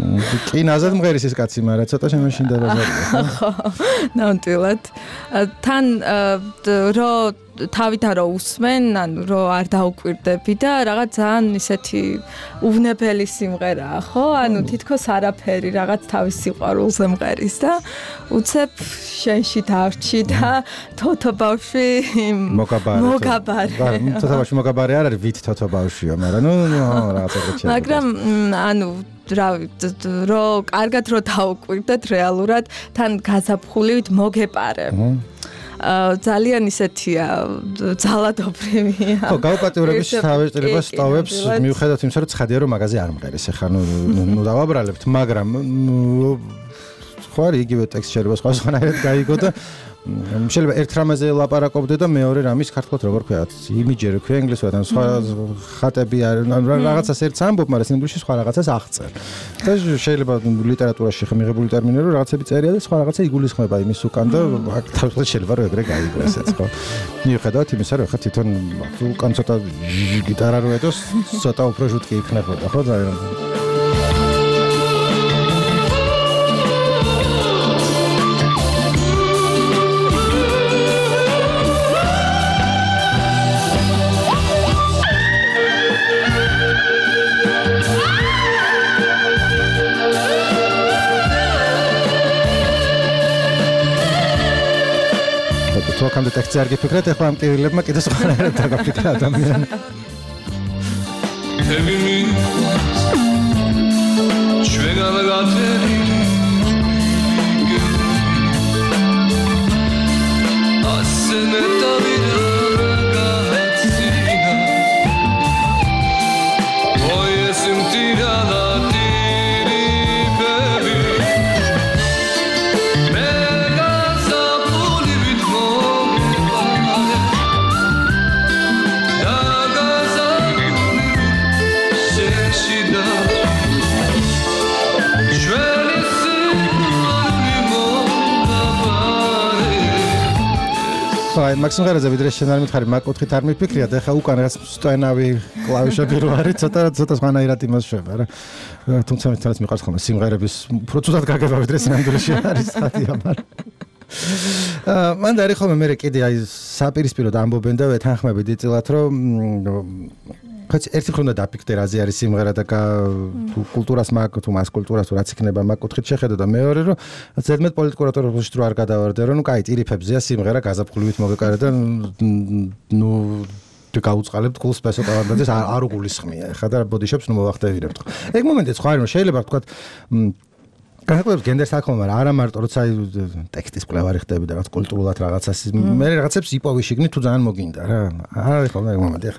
კინაზად მღერის ეს კაცი მაგრამ ცოტა შემაშინდა ბაზარია ხო ნამდვილად თან თან რო თავიდან რო უსმენ, ანუ რო არ დაუკვირდები და რაღაც ძალიან ისეთი უვნებელი სიმღერაა, ხო? ანუ თითქოს არაფერი, რაღაც თავის სიყვარულზე მღერის და უცებ შენში დავრჩი და თოთო ბავშვი მოგაბარე. მოგაბარე. თოთო ბავშვი მოგაბარე არ არის ვით თოთო ბავშვია, მაგრამ ნუ რაღაც ეგრეთ შეიძლება. მაგრამ ანუ რავი, რო კარგად რო დაუკვირდეთ რეალურად, თან გაზაფხულივით მოგეპარე. ძალიან ისეთია ძალადობრივია. ხო, გაუპატიურების თავისწლებას სტავებს მიუხედავად იმისა, რომ ცხადია რომ მაღაზია არ მღერის. ეხლა ნუ ნუ დავაბრალებთ, მაგრამ ხო არის იგივე ტექსტ შეიძლება სხვადასხვანაირად გაიგო და შეიძლება ერთ რამაზე ლაპარაკობდე და მეორე რამის ქართულად როგორ ქვიათ იმიჯერი ქვია ინგლისურად ან სხვა ხატები რაღაცას ერთს ამბობ, მაგრამ ინგლისში სხვა რაღაცას აღწერ. და შეიძლება ლიტერატურაში მიღებული ტერმინები რომ რაღაცები წერია და სხვა რაღაცა იგულისხმება იმის უკან და თავისუფლად შეიძლება რომ ეგრე გაიგო ესეც ხო. მიუხედავად იმისა, რომ ხა თვითონ უკან ცოტა გიტარა რო ეტოს, ცოტა უფრო ჟუტკი იქნებოდა ხო ძალიან. თოქამდე ტექსტი არ გიფიქრეთ, ეხლა ამ ტირილებმა კიდე სხვანაირად დაგაფიქრა ადამიანი. აი მაქსიმ ღერაძე ვიდრე შენ არ მითხარი მაგ კუთხით არ მიფიქრია და ეხა უკან რაღაც სტენავი კლავიშები რო არის ცოტა ცოტა სხვანაირად იმას შვება რა თუმცა მეც მიყვარს ხოლმე სიმღერების უფრო ცუდად გაგება ვიდრე სინამდვილეში არის ხათია მაგრამ აა მან და არის ხოლმე მე კიდე აი საპირისპიროდ ამბობენ და ვეთანხმები დიწილად რომ ხაც ერთი ხრო უნდა დაფიქრდე რაზე არის სიმღერა და თუ კულტურას მაგ თუ მას კულტურას თუ რაც იქნება მაგ კუთხით შეხედო და მეორე რომ ზედმეტ პოლიტიკურად რო არ გადავარდე რომ ნუ კაი ტირიფებზეა სიმღერა გაზაფხულივით მოგეკარე და ნუ გაუწყალებთ გულს პესოტავანდაძეს არ უგულისხმია ხა და ბოდიშებს ნუ მოვახტევირებთ ეგ მომენტიც ხო არის რომ შეიძლება თქვა განსაკუთრებით გენდერს აქომა მაგრამ არა მარტო როცა აი ტექსტის კვლევარი ხდები და რაღაც კულტურულად რაღაცას მე რაღაცებს იპოვი შიგნით თუ ძალიან მოგინდა რა არის ხოლმე ეგ მომენტი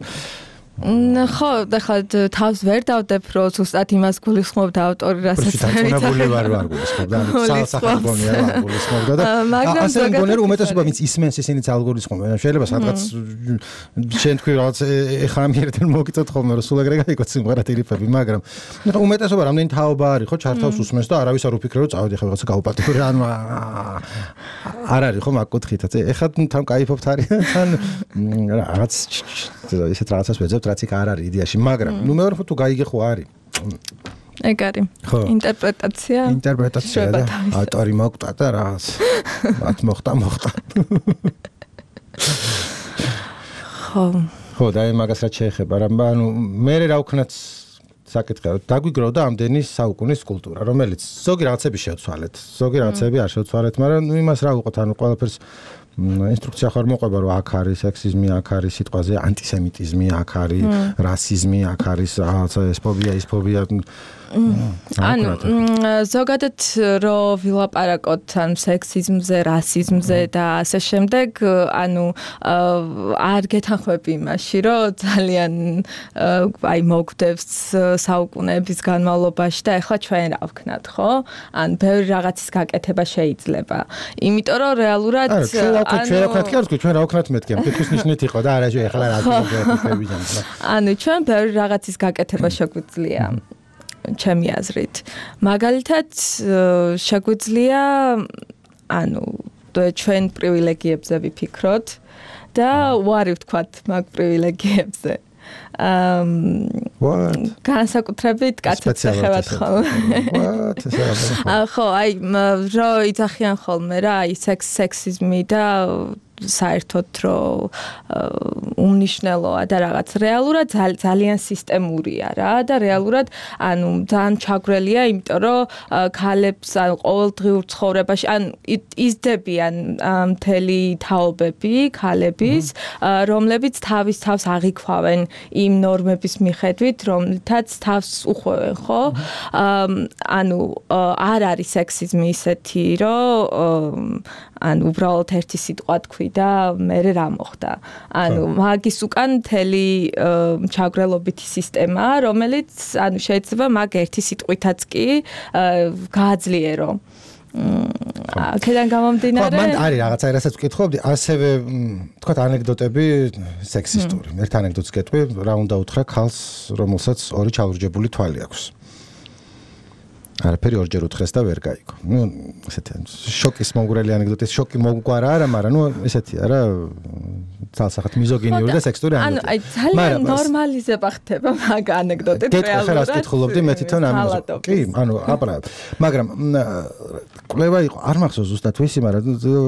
ხო, ახლა თავს ვერ დავდებ, რომ ზუსტად იმას გულისხმობ და ავტორი რასაც წერია. პროფესიონალური ვარ ვარ გულისხმობ და სასახარგონია ვარ გულისხმობ და ასე მგონია რომ უმეტესობა ვინც ისმენს ისინიც ალგორითმობენ. შეიძლება სადღაც შენ თქვი რაღაც ეხლა ამიერიდან მოგიწოთ ხოლმე რომ სულ ეგრე გაიგოთ სიმღერა ტირიფები, მაგრამ უმეტესობა რამდენი თაობა არის ხო ჩართავს უსმენს და არავის არ უფიქრე რომ წავედი ხა რაღაცა გაუპატიურე ანუ არ არის ხო მაგ კუთხითაც. ეხლა თან кайფობთ არის თან რაღაც ისეთ რაღაცას ვეძებთ რაც იქ არ არის იდეაში, მაგრამ ნუ მეორე თუ გაიგე ხო არის. ეგ არის. ინტერპრეტაცია. ინტერპრეტაცია და ავტორი მოკვდა და რაღაც მათ მოხდა მოხდა. ხო. ხო, და მაგას რაც შეეხება, რა ანუ მე რა ვქნათ საკითხია, დაგვიგროვდა ამდენი საუკუნის კულტურა, რომელიც ზოგი რაღაცები შევცვალეთ, ზოგი რაღაცები არ შევცვალეთ, მაგრამ ნუ იმას რა ვუყოთ, ანუ ყველაფერს ინსტრუქცია ხარ მოყვება რომ აქ არის სექსიზმი, აქ არის სიტყვაზე ანტისემიტიზმი, აქ არის რასიზმი, აქ არის რაღაცა ეს ფობია, ის ფობია. ანუ ზოგადად რო ვილაპარაკოთ ან სექსიზმზე, რასიზმზე და ასე შემდეგ, ანუ არ გეთანხმები იმაში, რომ ძალიან აი მოგვდევს საუკუნეების განმავლობაში და ეხლა ჩვენ რა ვქნათ, ხო? ან ბევრი რაღაცის გაკეთება შეიძლება. იმიტომ რომ რეალურად ანუ ჩვენ რა ვქნათ, კი არ ვთქვი, ჩვენ რა ვქნათ მეთქი, თითქოს ნიშნით იყო და არა ეხლა რა ვქნები ჯამს. ანუ ჩვენ ბევრი რაღაცის გაკეთება შეგვიძლია. ჩემი აზრით. მაგალითად შეგვიძლია ანუ ჩვენ პრივილეგიებზე ვიფიქროთ და უარი ვთქვათ მაგ პრივილეგიებზე. აა განსაკუთრებით კაცებს ეხებათ ხოლმე. ხო, აი რო იძახიან ხოლმე რა, აი სექსიზმი და საერთოდ რომ უმნიშვნელოა და რაღაც რეალურად ძალიან სისტემურია რა და რეალურად ანუ ძალიან ჩაგვრელია იმიტომ რომ ქალებს ან ყოველდღიურ ცხოვრებაში ან იზრდებიან მთელი თაობები ქალების რომლებიც თავის თავს აღიქვავენ იმ ნორმების მიხედვით რომლითაც თავს უხვევენ ხო ანუ არ არის სექსიზმი ისეთი რომ ან უბრალოდ ერთი სიტყვა თქვი და მე რა მოხდა ანუ მაგის უკან მთელი ჩაგვრელობითი სისტემაა რომელიც ანუ შეიძლება მაგ ერთი სიტყვითაც კი გააძლიერო აქედან გამომდინარე მან არის რაღაცა რასაც ვკითხობდი ასევე თქვა ანეკდოტები სექსისტური ერთ ანეკდოტს გეტყვი რა უნდა უთხრა ქალს რომელსაც ორი ჩაურჯებული თვალი აქვს არაფერი ორჯერ უთხრეს და ვერ გაიგო. ნუ ესეთი შოკის მომგვრელი ანეკდოტის შოკი მომგვარა არა, მაგრამ ნუ ესეთი არა ძალსახად მიზოგინიური და სექსტური ანუ ანეკდოტი. აი ძალიან ნორმალიზება ხდება მაგ ანეკდოტებს რეალურად. გეტყვი რას კითხულობდი მე თვითონ ამაზე. კი, ანუ აბრა. მაგრამ კვლევა იყო არ მახსოვს ზუსტად ვისი, მაგრამ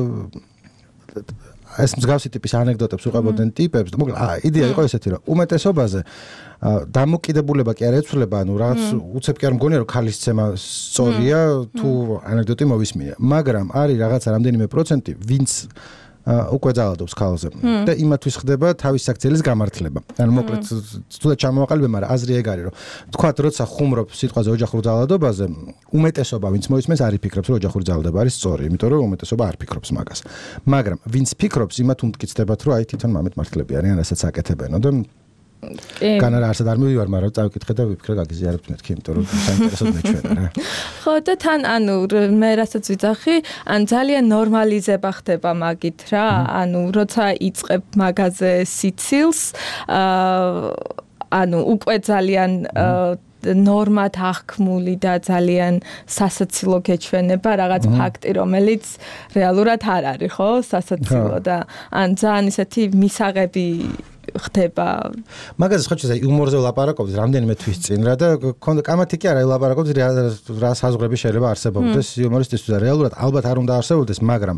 ეს მსგავსი ტიპის ანეკდოტებს უყებოდნენ ტიპებს. მოკლედ იდეა იყო ესეთი რომ უმეტესობაზე დამოკიდებულება კი არ ეცვლება, ანუ რაღაც უცებ კი არ მგონია რომ ქალის ცემა სწორია თუ ანეკდოტი მოვისმინე. მაგრამ არის რაღაცა რამდენიმე პროცენტი, ვინც უკვე ძალადობს ქალზე და იმათვის ხდება თავის საქციელის გამართლება. ანუ მოკლედ თუნდაც ჩამოვაყალიბე, მაგრამ აზრი ეგ არის რომ თქვათ როცა ხუმრობ სიტყვაზე ოჯახურ ძალადობაზე, უმეტესობა ვინც მოისმენს არ იფიქრებს რომ ოჯახური ძალადობა არის სწორი, იმიტომ რომ უმეტესობა არ ფიქრობს მაგას. მაგრამ ვინც ფიქრობს, იმათ უმტკიცდებათ რომ აი თვითონ მამეთ მართლები არიან, რასაც აკეთებენო და განარა არსად არ მივივარ, მაგრამ წავიკითხე და ვიფიქრე გაგიზიარებთ მეთქი, იმიტომ რომ საინტერესოდ მეჩვენა რა. ხო და თან ანუ მე რასაც ვიძახი, ან ძალიან ნორმალიზება ხდება მაგით რა, ანუ როცა იწყებ მაგაზე სიცილს, ანუ უკვე ძალიან ნორმად აღქმული და ძალიან სასაცილო გეჩვენება რაღაც ფაქტი, რომელიც რეალურად არ არის, ხო, სასაცილო და ან ძალიან ისეთი მისაღები ხდება. მაგაზე ხო შეიძლება იუმორზე ვლაპარაკობთ რამდენიმე თვის წინ რა და ქონდა კამათი კი არა ვლაპარაკობთ რა საზღვრები შეიძლება არსებობდეს იუმორისტისთვის და რეალურად ალბათ არ უნდა არსებობდეს, მაგრამ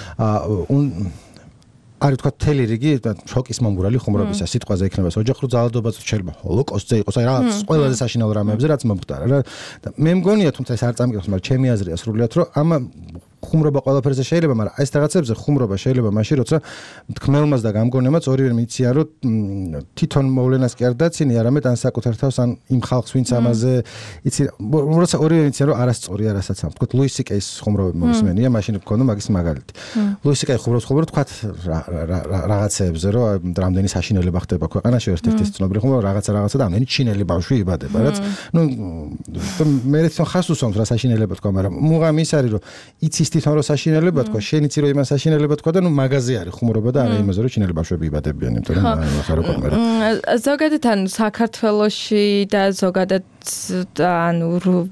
არის თქვა თელი რიგი შოკის მომგვრელი ხუმრობისა სიტყვაზე იქნება ოჯახურ ძალადობაზე შეიძლება ჰოლოკოსტზე იყოს, აი რაღაც ყველაზე საშინაო რამეებზე რაც მომხდარა რა და მე მგონია თუმცა ეს არ წამკითხავს, მაგრამ ჩემი აზრია სრულიად რომ ამ ხუმრობა ყველაფერზე შეიძლება, მაგრამ ეს რაღაცებზე ხუმრობა შეიძლება მაშინ, როცა თქმელმაც და გამგონემაც ორივე მიციან, რომ თვითონ მოვლენას კი არ დაცინი, არამედ ან საკუთარ თავს, ან იმ ხალხს, ვინც ამაზე იცი, როცა ორივე მიციან, რომ არასწორია, რასაც ამ. თქვა ლუის სიკეის ხუმრობები მოვისმენია, მაშინ მქონდა მაგის მაგალითი. ლუის სიკეი ხუმრობს ხუმრობს, თქვა რაღაცეებზე, რომ რამდენი საშინელება ხდება ქვეყანაში, ერთ-ერთი ცნობილი ხუმრობა, რაღაცა რაღაცა და ამდენი ჩინელი ბავშვი იბადება, რაც ნუ მე თვითონ ხას უსვამს რა საშინელება თქვა, მაგრამ მუღამი ის არის, რომ იცის თვითონ რო საშინელება თქვა, შენ იცი რომ იმას საშინელება თქვა და ნუ მაგაზე არის ხუმრობა და არა იმაზე რომ ჩინელი ბავშვები იბადებიან, იმიტომ რომ ახლა როგორ მე. ზოგადად ანუ საქართველოში და ზოგადად ანუ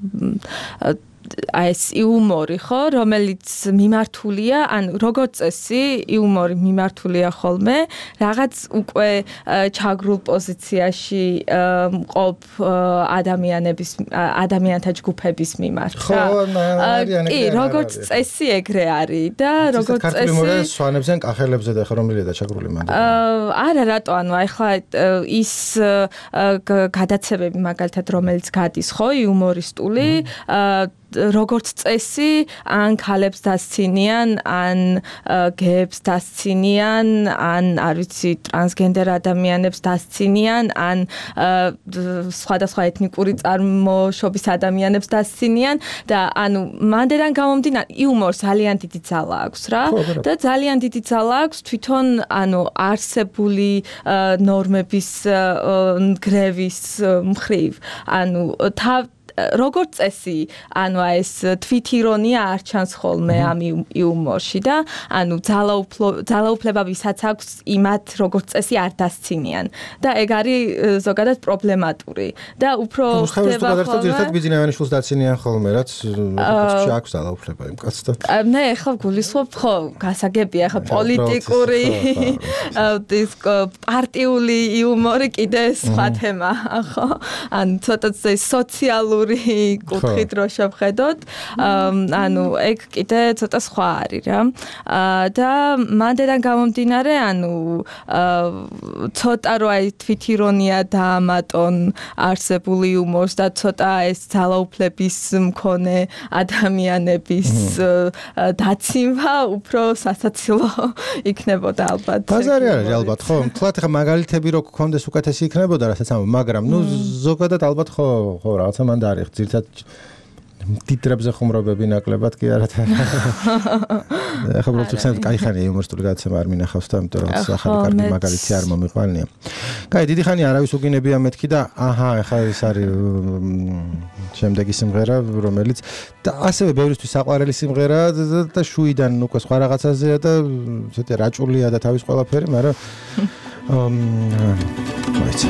აი ეს იუმორი ხო, რომელიც მიმართულია, ან როგორც წესი იუმორი მიმართულია ხოლმე რაღაც უკვე ჩაგრულ პოზიციაში მყოფ ადამიანების ადამიანთა ჯგუფების მიმართ რა. კი, როგორც წესი ეგრე არის და როგორც წესი სვანებსენ კახელებზე და ხა რომელია და ჩაგრული მანდ. არა რატო, ანუ ახლა ის გადაცემები მაგალითად რომელიც გადის ხო იუმორისტული როგორც წესი ან ქალებს დასცინიან, ან გეებს დასცინიან, ან არ ვიცი ტრანსგენდერ ადამიანებს დასცინიან, ან სხვადასხვა ეთნიკური წარმოშობის ადამიანებს დასცინიან და ანუ მანდიდან გამომდინარე იუმორს ძალიან დიდი ძალა აქვს რა და ძალიან დიდი ძალა აქვს თვითონ ანუ არსებული ნორმების ნგრევის მხრივ. ანუ თავ როგორც წესი, ანუ ეს თვითირონია არ ჩანს ხოლმე ამ იუმორში და ანუ ძალაუფლება ვისაც აქვს იმათ როგორც წესი არ დასცინიან და ეგ არის ზოგადად პრობლემატური და უფრო ხდება ხოლმე ერთად ბიზნესმენის შულს დაცინიან ხოლმე რაც აქვს ძალაუფლება იმ კაცს და მე ახლა გულისხმობ ხო გასაგებია ახლა პოლიტიკური ეს პარტიული იუმორი კიდე სხვა თემა ხო ან ცოტა სოციალური სოციალური კუთხით რო შევხედოთ, ანუ ეგ კიდე ცოტა სხვა არის რა. და მანდიდან გამომდინარე, ანუ ცოტა რო აი თვითირონია დაამატონ არსებული იუმორს და ცოტა ეს ძალაუფლების მქონე ადამიანების დაცინვა უფრო სასაცილო იქნებოდა ალბათ. ბაზარი არის ალბათ, ხო? თქვათ ხა მაგალითები რო გქონდეს უკეთესი იქნებოდა, რასაც ამ, მაგრამ ნუ ზოგადად ალბათ ხო, ხო, რაღაცა მანდ არის ძირთად ტიტრებზე ხუმრობები ნაკლებად კი არა. ახლა უბრალოდ ხსენეთ, კაი ხანია იუმორისტული გადაცემა არ მინახავს და ამიტომ რაღაც ახალი კარგი მაგალითი არ მომიყვანია. კაი, დიდი ხანია არავის უგინებია მეთქი და აჰა, ახლა ეს არის შემდეგი სიმღერა, რომელიც და ასევე ბევრისთვის საყვარელი სიმღერაა და შუიდან უკვე სხვა რაღაცაზეა და ცოტა რაჭულია და თავის ყველაფერი, მაგრამ მოიცა.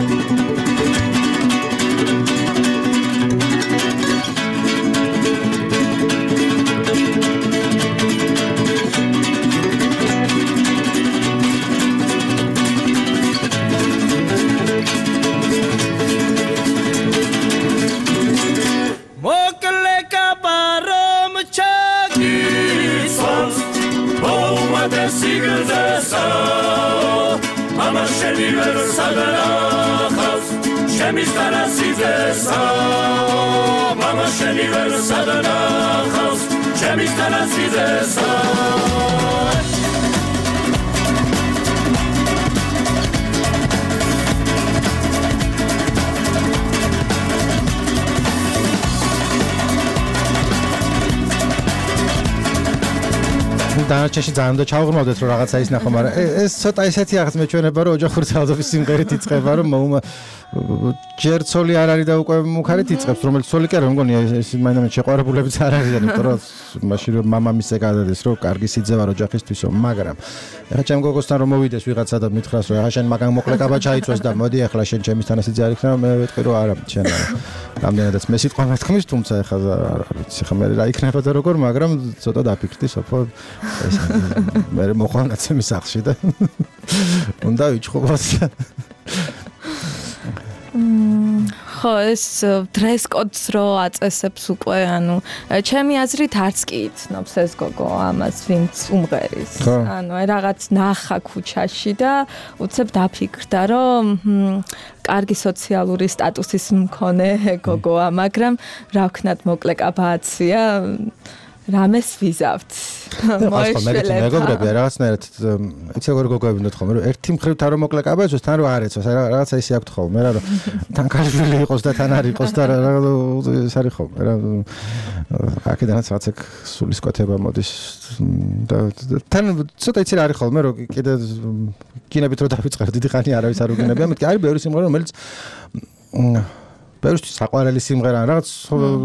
Mama shemi versadanakhas shemi stanasizesa Mama shemi versadanakhas shemi stanasizesa დანარჩენში ძალიან და ჩავღრმავდეთ რომ რაღაცა ის ნახო, მაგრამ ეს ცოტა ისეთი რაღაც მეჩვენება რომ ოჯახური ძალადობის სიმღერით იწყება რომ მოუმა ჯერ ცოლი არ არის და უკვე მუქარით იწყებს, რომელიც ცოლი კი არა, მგონია ეს მაინც შეყვარებულებიც არ არის, იმიტომ რომ მაშინ რომ მამამისე გადადეს რომ კარგი სიძევა ოჯახისთვისო, მაგრამ ეხლა ჩემ გოგოსთან რომ მოვიდეს ვიღაცა და მითხრას რომ ახლა შენ მაგან მოკლე კაბა ჩაიწვეს და მოდი ახლა შენ ჩემის თანასიძე არ იქნება, მე ვეთქვი რომ არა, შენ არა. რამდენადაც მე სიტყვა მეთქმის, თუმცა ახლა არ ვიცი ხა მე რა იქნება და როგორ, მაგრამ ცოტა დაფიქრდი სოფო ეს მე მოხანაცემის სახში და უნდა ვიჩხუბოს. ხო, ეს dress codes რო აწესებს უკვე, ანუ ჩემი აზრით არც კი იცნობს ეს გოგო ამას, ვინც უმღერის. ანუ აი რაღაც ნახა ქუჩაში და უცებ დაფიქრდა, რომ კარგი სოციალური სტატუსის მქონე გოგოა, მაგრამ რა ვქნათ მოკლე კაბააცია, რამეს ვიზავთ. მოეშველება. მეგობრები რაღაცნაირად იცი როგორ გოგოები უნდა თქო, რომ ერთი მხრივ თან რომ მოკლე კაბააცოს, თან რომ არ ეცოს, რაღაცა ისე აქვს ხოლმე, რა რომ თან კაჟველი იყოს და თან არ იყოს და რა ეს არის ხოლმე, რა აქედანაც რაღაცა სულისკვეთება მოდის და თან ცოტა იცი რა არის ხოლმე, რომ კიდე გინებით რომ დავიწყებ, დიდი ხანი არავის არ უგინებია, მეთქი არის ბევრი სიმღერა, რომელიც ბევრისთვის საყვარელი სიმღერა ან რაღაც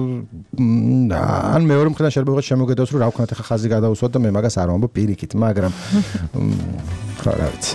ან მეორე მხრიდან შეიძლება შემოგედოს რომ რა ვქნათ ახლა ხაზი გადაუსვათ და მე მაგას არ ვამბობ პირიქით, მაგრამ ხო რა ვიცი.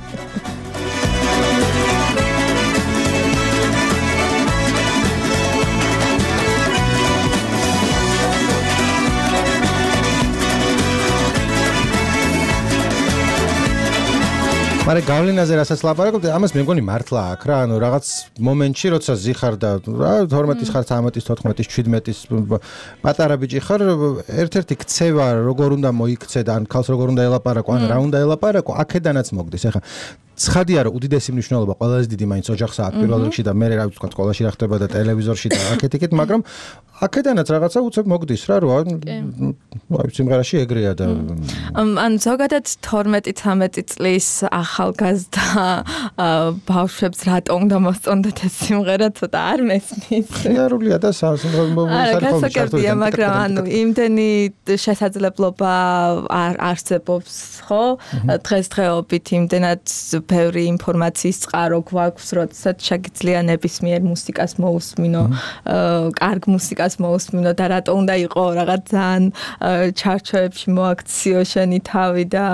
მაგრამ გავლენაზე რასაც ლაპარაკობთ, ამას მე მგონი მართლა აქვს რა, ანუ რაღაც მომენტში, როცა ზიხარ და რა თორმეტის ხარ, ცხრამეტის, თოთხმეტის, შვიდმეტის პატარა ბიჭი ხარ, ერთ-ერთი ქცევა როგორ უნდა მოიქცე და ან ქალს როგორ უნდა ელაპარაკო, ან რა უნდა ელაპარაკო, აქედანაც მოგდის. ახლა ცხადია რომ უდიდესი მნიშვნელობა ყველაზე დიდი მაინც ოჯახს აქვს პირველ რიგში და მე რა ვიცი თქვა სკოლაში რა ხდება და ტელევიზორში და აქეთ-იქეთ, მაგრამ აქედანაც რაღაცა უცებ მოგდის რა, რომ აი სიმღერაში ეგრეა და ან ზოგადად თორმეტი ცხრამეტი წლის ახალგაზრდა ბავშვებს რატომ უნდა მოსწონდეთ ეს სიმღერა, ცოტა არ მესმის. რეალურია და სასაკერდია, მაგრამ ანუ იმდენი შესაძლებლობა არ არსებობს, ხო? დღესდღეობით იმდენად ბევრი ინფორმაციის წყარო გვაქვს, როდესაც შეგიძლია ნებისმიერ მუსიკას მოусმინო, კარგ მუსიკას მოусმინო და რატო უნდა იყო რაღაც ძალიან ჩარჩოებში მოაქციო შენი თავი და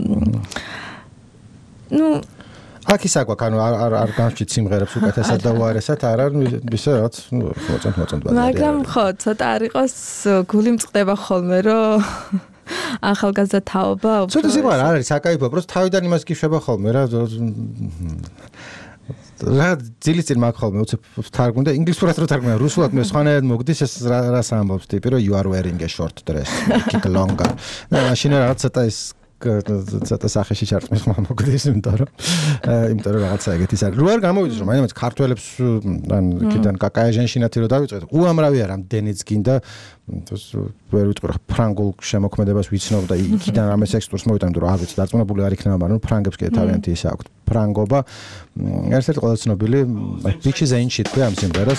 ნუ აქ ის აქვს, ანუ არ არ განვჭით სიმღერებს უკეთესად და უარესად, არა, ისე რაღაც მოწონთ მოწონთ ბაზარი. მაგრამ ხო, ცოტა არ იყოს გული მწყდება ხოლმე, რომ ახალგაზრდა თაობა უფრო ცოტა სიყვარული არ არის საკაიფო, просто თავიდან იმას გიშვება ხოლმე რა რა ძილისწინ მაგ ხოლმე უცებ თარგმნი და ინგლისურად რო თარგმნა რუსულად მე სხვანაირად მოგდის ეს რას ამბობს ტიპი რომ you are wearing a short dress make it longer და მაშინ რაღაც ცოტა ის ცოტა სახეში ჩარტყმის ხმა მოგდის იმიტომ რომ იმიტომ რომ რაღაცა ეგეთი არის რო არ გამოვიდეს რომ მაინც ქართველებს ან იქიდან კაკაეჟენშინათი რო დავიწყეთ უამრავი არა მდენიც გინდა ვერ ვიტყვი რა ფრანგულ შემოქმედებას ვიცნობ და იქიდან რამე სექსტურს მოვიტანე რომ არ ვიცი დარწმუნებული არ იქნება მაგრამ ფრანგებს კიდე თავიანთი ისე აქვთ ფრანგობა ერთ-ერთი ყველა ცნობილი bitches ain't shit ქვია ამ სიმღერას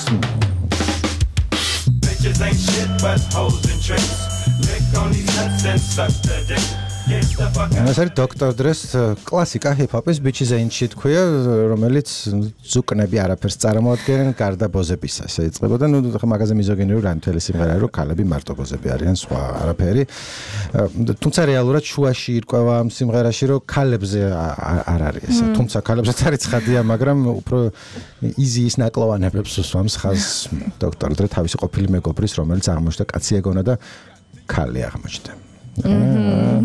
bitches ain't shit but hoes and tricks lick on these nuts and suck the dick ეს არის დოქტორ დრეს კლასიკა ჰიპ-ჰოპის bitches ain't shit ქვია რომელიც ზუკნები არაფერს წარმოადგენენ გარდა ბოზებისა ესე იწყებოდა ნუ მაგაზე მიზოგინური რამ თელი სიმღერა რომ ქალები მარტო ბოზები არიან სხვა არაფერი თუმცა რეალურად შუაში ირკვევა ამ სიმღერაში რომ ქალებზე არ არის ესე თუმცა ქალებზეც არის ცხადია მაგრამ უფრო იზის ნაკლოვანებებს უსვამს ხაზს დოქტორ დრე თავისი ყოფილი მეგობრის რომელიც აღმოჩნდა კაცი ეგონა და ქალი აღმოჩნდა Mm-hmm.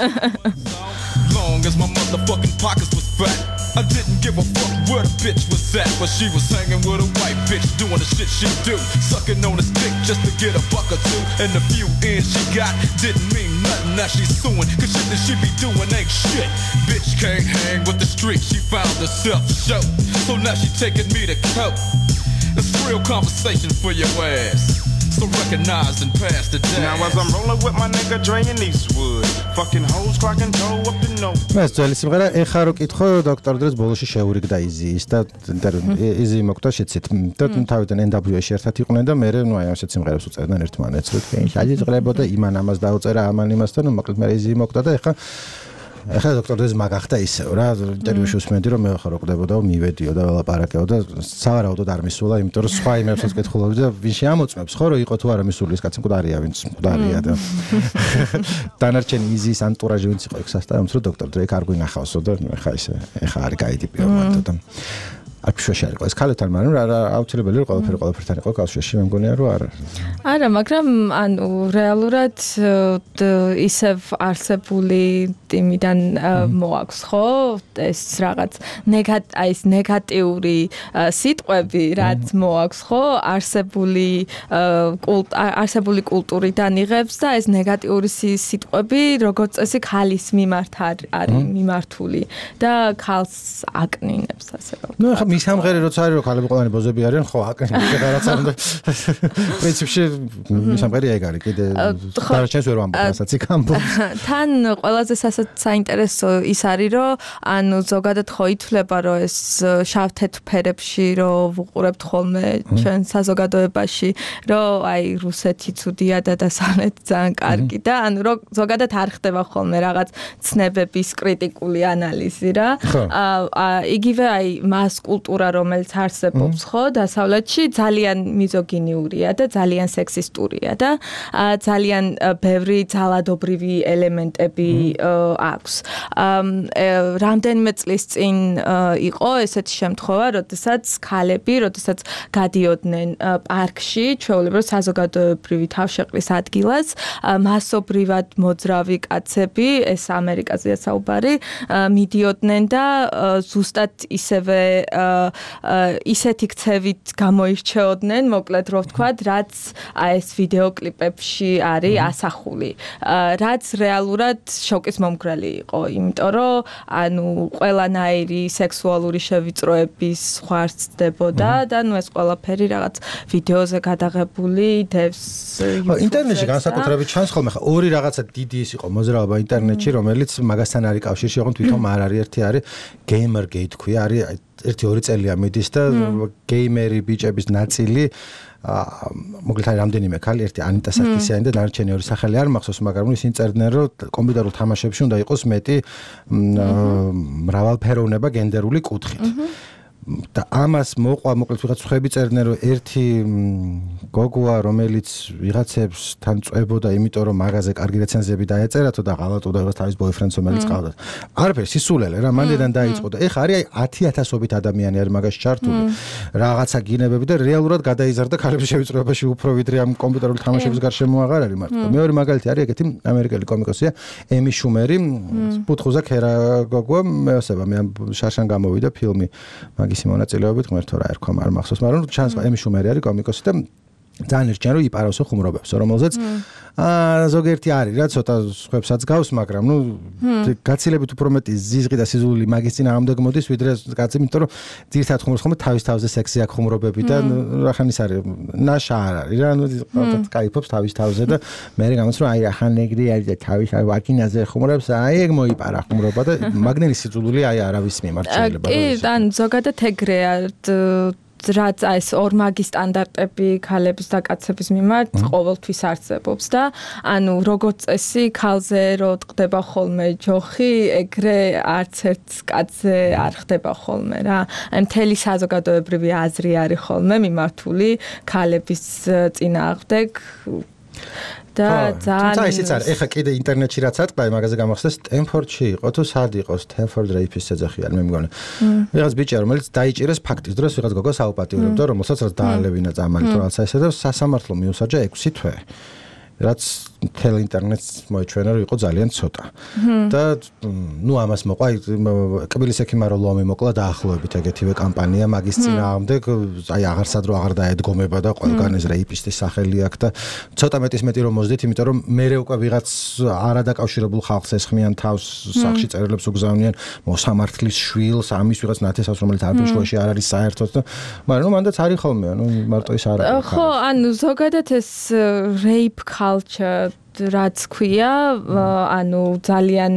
Long as my motherfucking pockets was fat, I didn't give a fuck where the bitch was at, but she was hanging with a white bitch doing the shit she do, sucking on his dick just to get a buck or two, and the few ends she got didn't mean nothing. Now she's suing, cause shit that she be doing ain't shit. Bitch can't hang with the street, she found herself show, so now she taking me to court. It's real conversation for your ass. So recognize and pass the day. Now as I'm rolling with my nigga Dre and Eastwood, fucking hoes cracking toe up the nose. მას ძველი სიმღერა ეხა რო კითხო დოქტორ დრეს ბოლოში შეურიგდა იზის და იზი მოკტა შეცით და თავიდან ენ დაბლიუ ეში ერთად იყვნენ და მე ნუ აი ასეთ სიმღერებს უწერდნენ ერთმანეთს რომ თქვენ შეაძლებოდა იმან ამას დაუწერა ამან იმასთან ნუ მოკლედ მე იზი მოკტა და ეხა ეხლა დოქტორ დრეს მაგახდა ისევ რა ინტერვიუში უსმენდი რომ მე ხარ ოკვდებოდა მივედიო და ველაპარაკეო და სავარაუდოდ არ მისულა იმიტომ რომ სხვა იმებსაც კითხულობდი და ვინ შეამოწმებს ხო რომ იყო თუ არა მისული ეს კაცი მკვდარია ვინც მკვდარია და დანარჩენი იზის ანტურაჟი ვინც იყო იქ სასტავმს რომ დოქტორ დრე არ გვინახავსო და ეხა ისე ეხა არის გაიდიპიო მარტო და არ ფშოში არ იყო ეს ქალებთან მაგრამ რა აუცილებელი რომ ყველაფერი ყველაფერთან იყო კავშირში მე მგონია რომ არა არა მაგრამ ანუ რეალურად ისევ არსებული იმიდან მოაქვს ხო ეს რაღაც აი ეს ნეგატიური სიტყვები რაც მოაქვს ხო არსებული არსებული კულტურიდან იღებს და ეს ნეგატიური სიტყვები როგორც წესი ქალის მიმართ არის მიმართული და ქალს აკნინებს ასე რომ ნუ მის ამღერი როცა არის რომ ქალები ყველანი ბოზები არიან ხო აკნინებს რაღაც არ უნდა პრინციპში მის ამღერი ეგ არის კიდე დარჩენს ვერ ვამბობ რასაც იქ ამბობს თან ყველაზე საინტერესო ის არის რომ ანუ ზოგადად ხო ითვლება რომ ეს შავ-თეთრ ფერებში რომ ვუყურებთ ხოლმე ჩვენ საზოგადოებაში რომ აი რუსეთი ცუდია და დასავლეთი ძალიან კარგი და ანუ რომ ზოგადად არ ხდება ხოლმე რაღაც ცნებების კრიტიკული ანალიზი რა იგივე აი მას კულტურა რომელიც არსებობს ხო დასავლეთში ძალიან მიზოგინიურია და ძალიან სექსისტურია და ძალიან ბევრი ძალადობრივი ელემენტები აქვს რამდენიმე წლის წინ იყო ესეთი შემთხვევა როდესაც ქალები როდესაც გადიოდნენ პარკში ჩვეულებრივ საზოგადოებრივი თავშეყრის ადგილას მასობრივად მოძრავი კაცები ეს ამერიკაზეა საუბარი მიდიოდნენ და ზუსტად ისევე ისეთი ქცევით გამოირჩეოდნენ, მოკლედ რო ვთქვათ, რაც ეს ვიდეოკლიპებში არის ასახული. რაც რეალურად შოკის მომგვრელი იყო, იმიტომ რომ ანუ ყველანაირი სექსუალური შევიწროების ხვარცდებოდა და ნუ ეს ყველაფერი რაღაც ვიდეოზე გადაღებული დევს ინტერნეტში განსაკუთრებით ჩანს ხოლმე ხა ორი რაღაცა დიდი ის იყო მოძრაობა ინტერნეტში, რომელიც მაგასთან არის კავშირში, ოღონდ თვითონ არ არის ერთი არის Gamergate ქვია, არის ერთი ორი წელია მიდის და გეიმერი ბიჭების ნაწილი მოკლედ არის რამდენიმე ქალი, ერთი ანიტა სარკისიანი და დანარჩენი ორი სახელი არ მახსოვს, მაგრამ ისინი წერდნენ, რომ კომპიუტერულ თამაშებში უნდა იყოს მეტი მრავალფეროვნება გენდერული კუთხით. და ამას მოყვა მოკლედ ვიღაც ხები წერდნენ რომ ერთი გოგოა რომელიც ვიღაცებს თან წვებოდა იმიტომ რომ მაღაზე კარგი რეცენზიები დაეწერათო და ღალატობდა ვიღაც თავის ბოიფრენდს რომელიც ყავდა. არაფერი სისულელე რა მანდიდან დაიწყო და ეხა არის ათი ათასობით ადამიანი არის მაგაში ჩართული. რაღაცა გინებები და რეალურად გადაიზარდა ქალების შევიწროებაში უფრო ვიდრე ამ კომპიუტერული თამაშების გარშემო აღარ არის მარტო. მეორე მაგალითი არის ეგეთი ამერიკელი კომიკოსია ემი შუმერი, პუთხუზა ქერა გოგოა, მეოსება მე შარშან გამოვიდა ფილმი მაგის მისი მონაწილეობით ღმერთო რა ერქვა არ მახსოვს, მაგრამ ჩანს ემი შუმერი არის კომიკოსი და ძალიან ერთიან რომ იპარავსო ხუმრობებს, რომელზეც აა ზოგიერთი არის რა ცოტა სხვებსაც გავს, მაგრამ ნუ გაცილებით უფრო მეტი ზიზღი და სიზული მაგის წინააღმდეგ მოდის, ვიდრე კაცი, იმიტომ რომ ძირთად ხუმრობს ხომ თავის თავზე სექსი აქვს ხუმრობები და რახან ის არის ნაშა არ არის რა, ნუ ალბათ кайფობს თავის თავზე და მე რამაც რომ აი რახან ეგრე არის და თავის ვაკინაზე ხუმრობს, აი ეგ მოიპარა ხუმრობა და მაგნელი სიზული აი არავის მიმართ შეიძლება. კი, ან ზოგადად ეგრეა რაც ეს ორმაგი სტანდარტები ქალების და კაცების მიმართ ყოველთვის არსებობს და ანუ როგორც წესი ქალზე რო ტყდება ხოლმე ჯოხი, ეგრე არც ერთ კაცზე არ ხდება ხოლმე რა. აი მთელი საზოგადოებრივი აზრი არის ხოლმე მიმართული ქალების წინააღმდეგ და ძალიან თუმცა ისიც არის, ეხა კიდე ინტერნეტში რაც ატყდა, მაგაზე გამახსენს, სტენფორდში იყო თუ სად იყო, სტენფორდ რეიფის ეძახი არ მე მგონი. ვიღაც ბიჭია, რომელიც დაიჭირეს ფაქტის დროს, ვიღაც გოგოს აუპატიურებდა, რომელსაც რაც დაალევინა წამალი თუ რაღაცა ესა და სასამართლო მიუსაჯა ექვსი თვე. რაც მთელ ინტერნეტს მოეჩვენა რომ იყო ძალიან ცოტა. და ნუ ამას მოყვა კბილის ექიმარო ლომი მოკლა დაახლოებით ეგეთივე კამპანია მაგის წინააღმდეგ, აი აღარსად რო აღარ დაედგომება და ყველგან ეს რეიპისტის სახელი აქვს და ცოტა მეტის მეტი რომ მოძდით, იმიტომ რომ მერე უკვე ვიღაც არადაკავშირებულ ხალხს ესხმიან თავს, სახში წერილებს უგზავნიან მოსამართლის შვილს, ამის ვიღაც ნათესავს, რომელიც არ ბიჭოში არ არის საერთოდ და მაგრამ ნუ მანდაც არის ხოლმე, ნუ მარტო ის არ არის. ხო, ანუ ზოგადად ეს rape culture რაც ქვია, ანუ ძალიან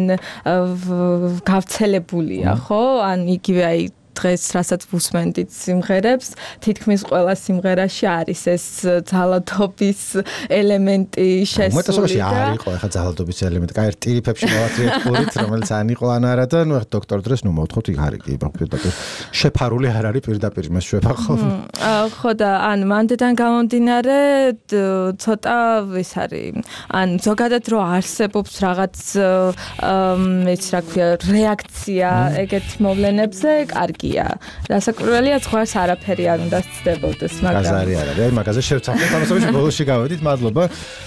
გავრცელებულია, ხო? ან იგივე აი დღეს რასაც ვუსმენდით სიმღერებს, თითქმის ყველა სიმღერაში არის ეს ძალადობის ელემენტი შესული. უმეტესობაში არ იყო ახლა ძალადობის ელემენტი. კაი, ტირიფებში მოვატრიეთ პურით, რომელიც ან იყო ან არა და ნუ დოქტორ დრეს ნუ მოვთხოვთ იქ არის კი პირდაპირ. შეფარული არ არის პირდაპირ მას შვება ხოლმე. ხო და ან მანდიდან გამომდინარე ცოტა ის არის. ან ზოგადად რო არსებობს რაღაც ეს რა ქვია რეაქცია ეგეთ მოვლენებზე, კარგი რასაკვირველია, სხვას არაფერი არ უნდა სცდებოდეს, მაგრამ გაზარი არ არის. აი მაგაზე შევცახეთ, ამასობაში ბოლოში გავედით, მადლობა.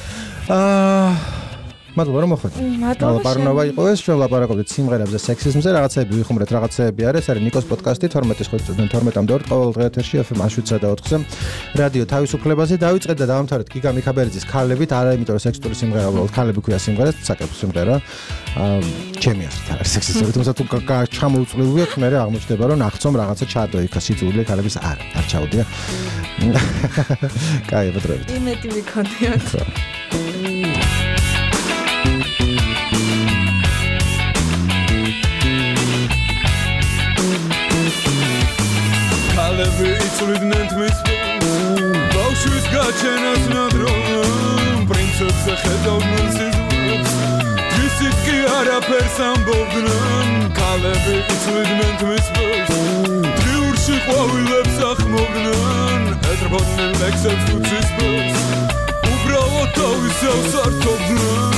აა მადლობა რომ მოხვედით. მადლობა. პარნოვა იყო ეს, ჩვენ ვლაპარაკობდით სიმღერებზე, სექსიზმზე, რაღაცები ვიხუმრეთ, რაღაცები არის, ეს არის ნიკოს პოდკასტი თორმეტამდე ორ ყოველ დღე ეთერში ეფ ემ შვიდსა და ოთხზე. რადიო თავისუფლებაზე დავიწყეთ და დავამთავრეთ გიგა მიქაბერიძის ქალებით, არა იმიტომ რომ სექსტური სიმღერა, უბრალოდ ქალები ქვია სიმღერა, საკეფო სიმღერა. აა ჩემი აზრით არ არის სექსიზმი, თუმცა თუ ჩამოუწლივია, მე აღმოჩნდება რომ ნახცომ რაღაცა ჩადო იქ სიძულე ქალების არ არ ჩაუდია. კაი, ვეტრებით. იმედი ვიქონიოთ. ქალები იწვლიდნენ თმის ბავშვის გაჩენას ნადროვდნენ პრინცესზე ხედავდნენ სიზმრებს ისიც კი არაფერს ამბობდნენ ქალები იწვლიდნენ თმის ძიურში ყვავილებს ახმობდნენ ეძრბოდნენ ლექსებს თუ ცისფერს უბრალოდ თავისავს ართობდნენ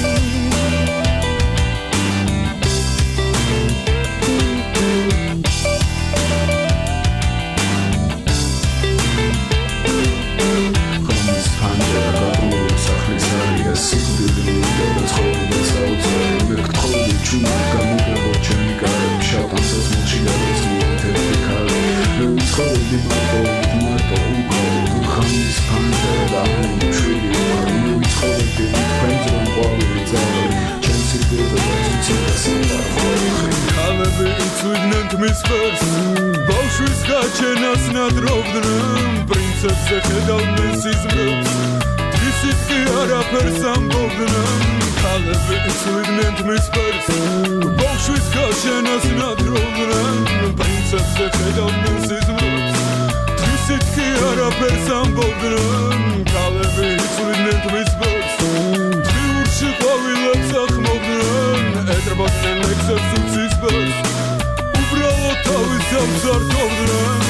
ბავშვის გაჩენას ნადროვდნენ პრინცესზე ხედავდნენ სიზმრებს ისიც კი არაფერს ამბობდნენ ქალები იწვლიდნენ თმის ფერს ბავშვის გაჩენას ნადროვდნენ პრინცესზე ხედავდნენ სიზმრებს ისიც კი არაფერს ამბობდნენ ქალები იწვლიდნენ თმის ფერს ძიურში ყვავილებს ახმობდნენ ეძრბოდნენ ლექსებს თუ ცისფერს უბრალოდ თავისავს ართობდნენ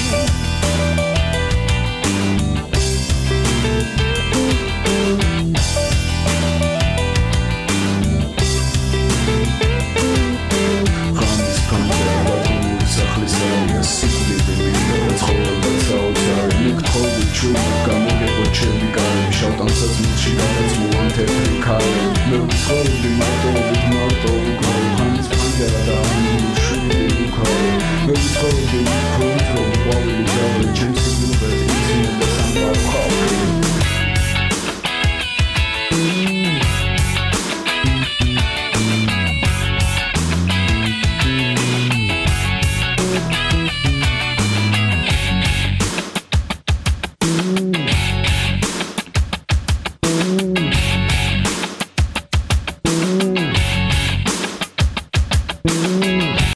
შავტანსაც მილში გადაწმულან თეთრი ქალი მე ვცხოვრობდი მარტო ვით მარტო უკავ ხანის პანჯერა და ამის შვილი უკავ მე Cody, Cody, Cody, Cody,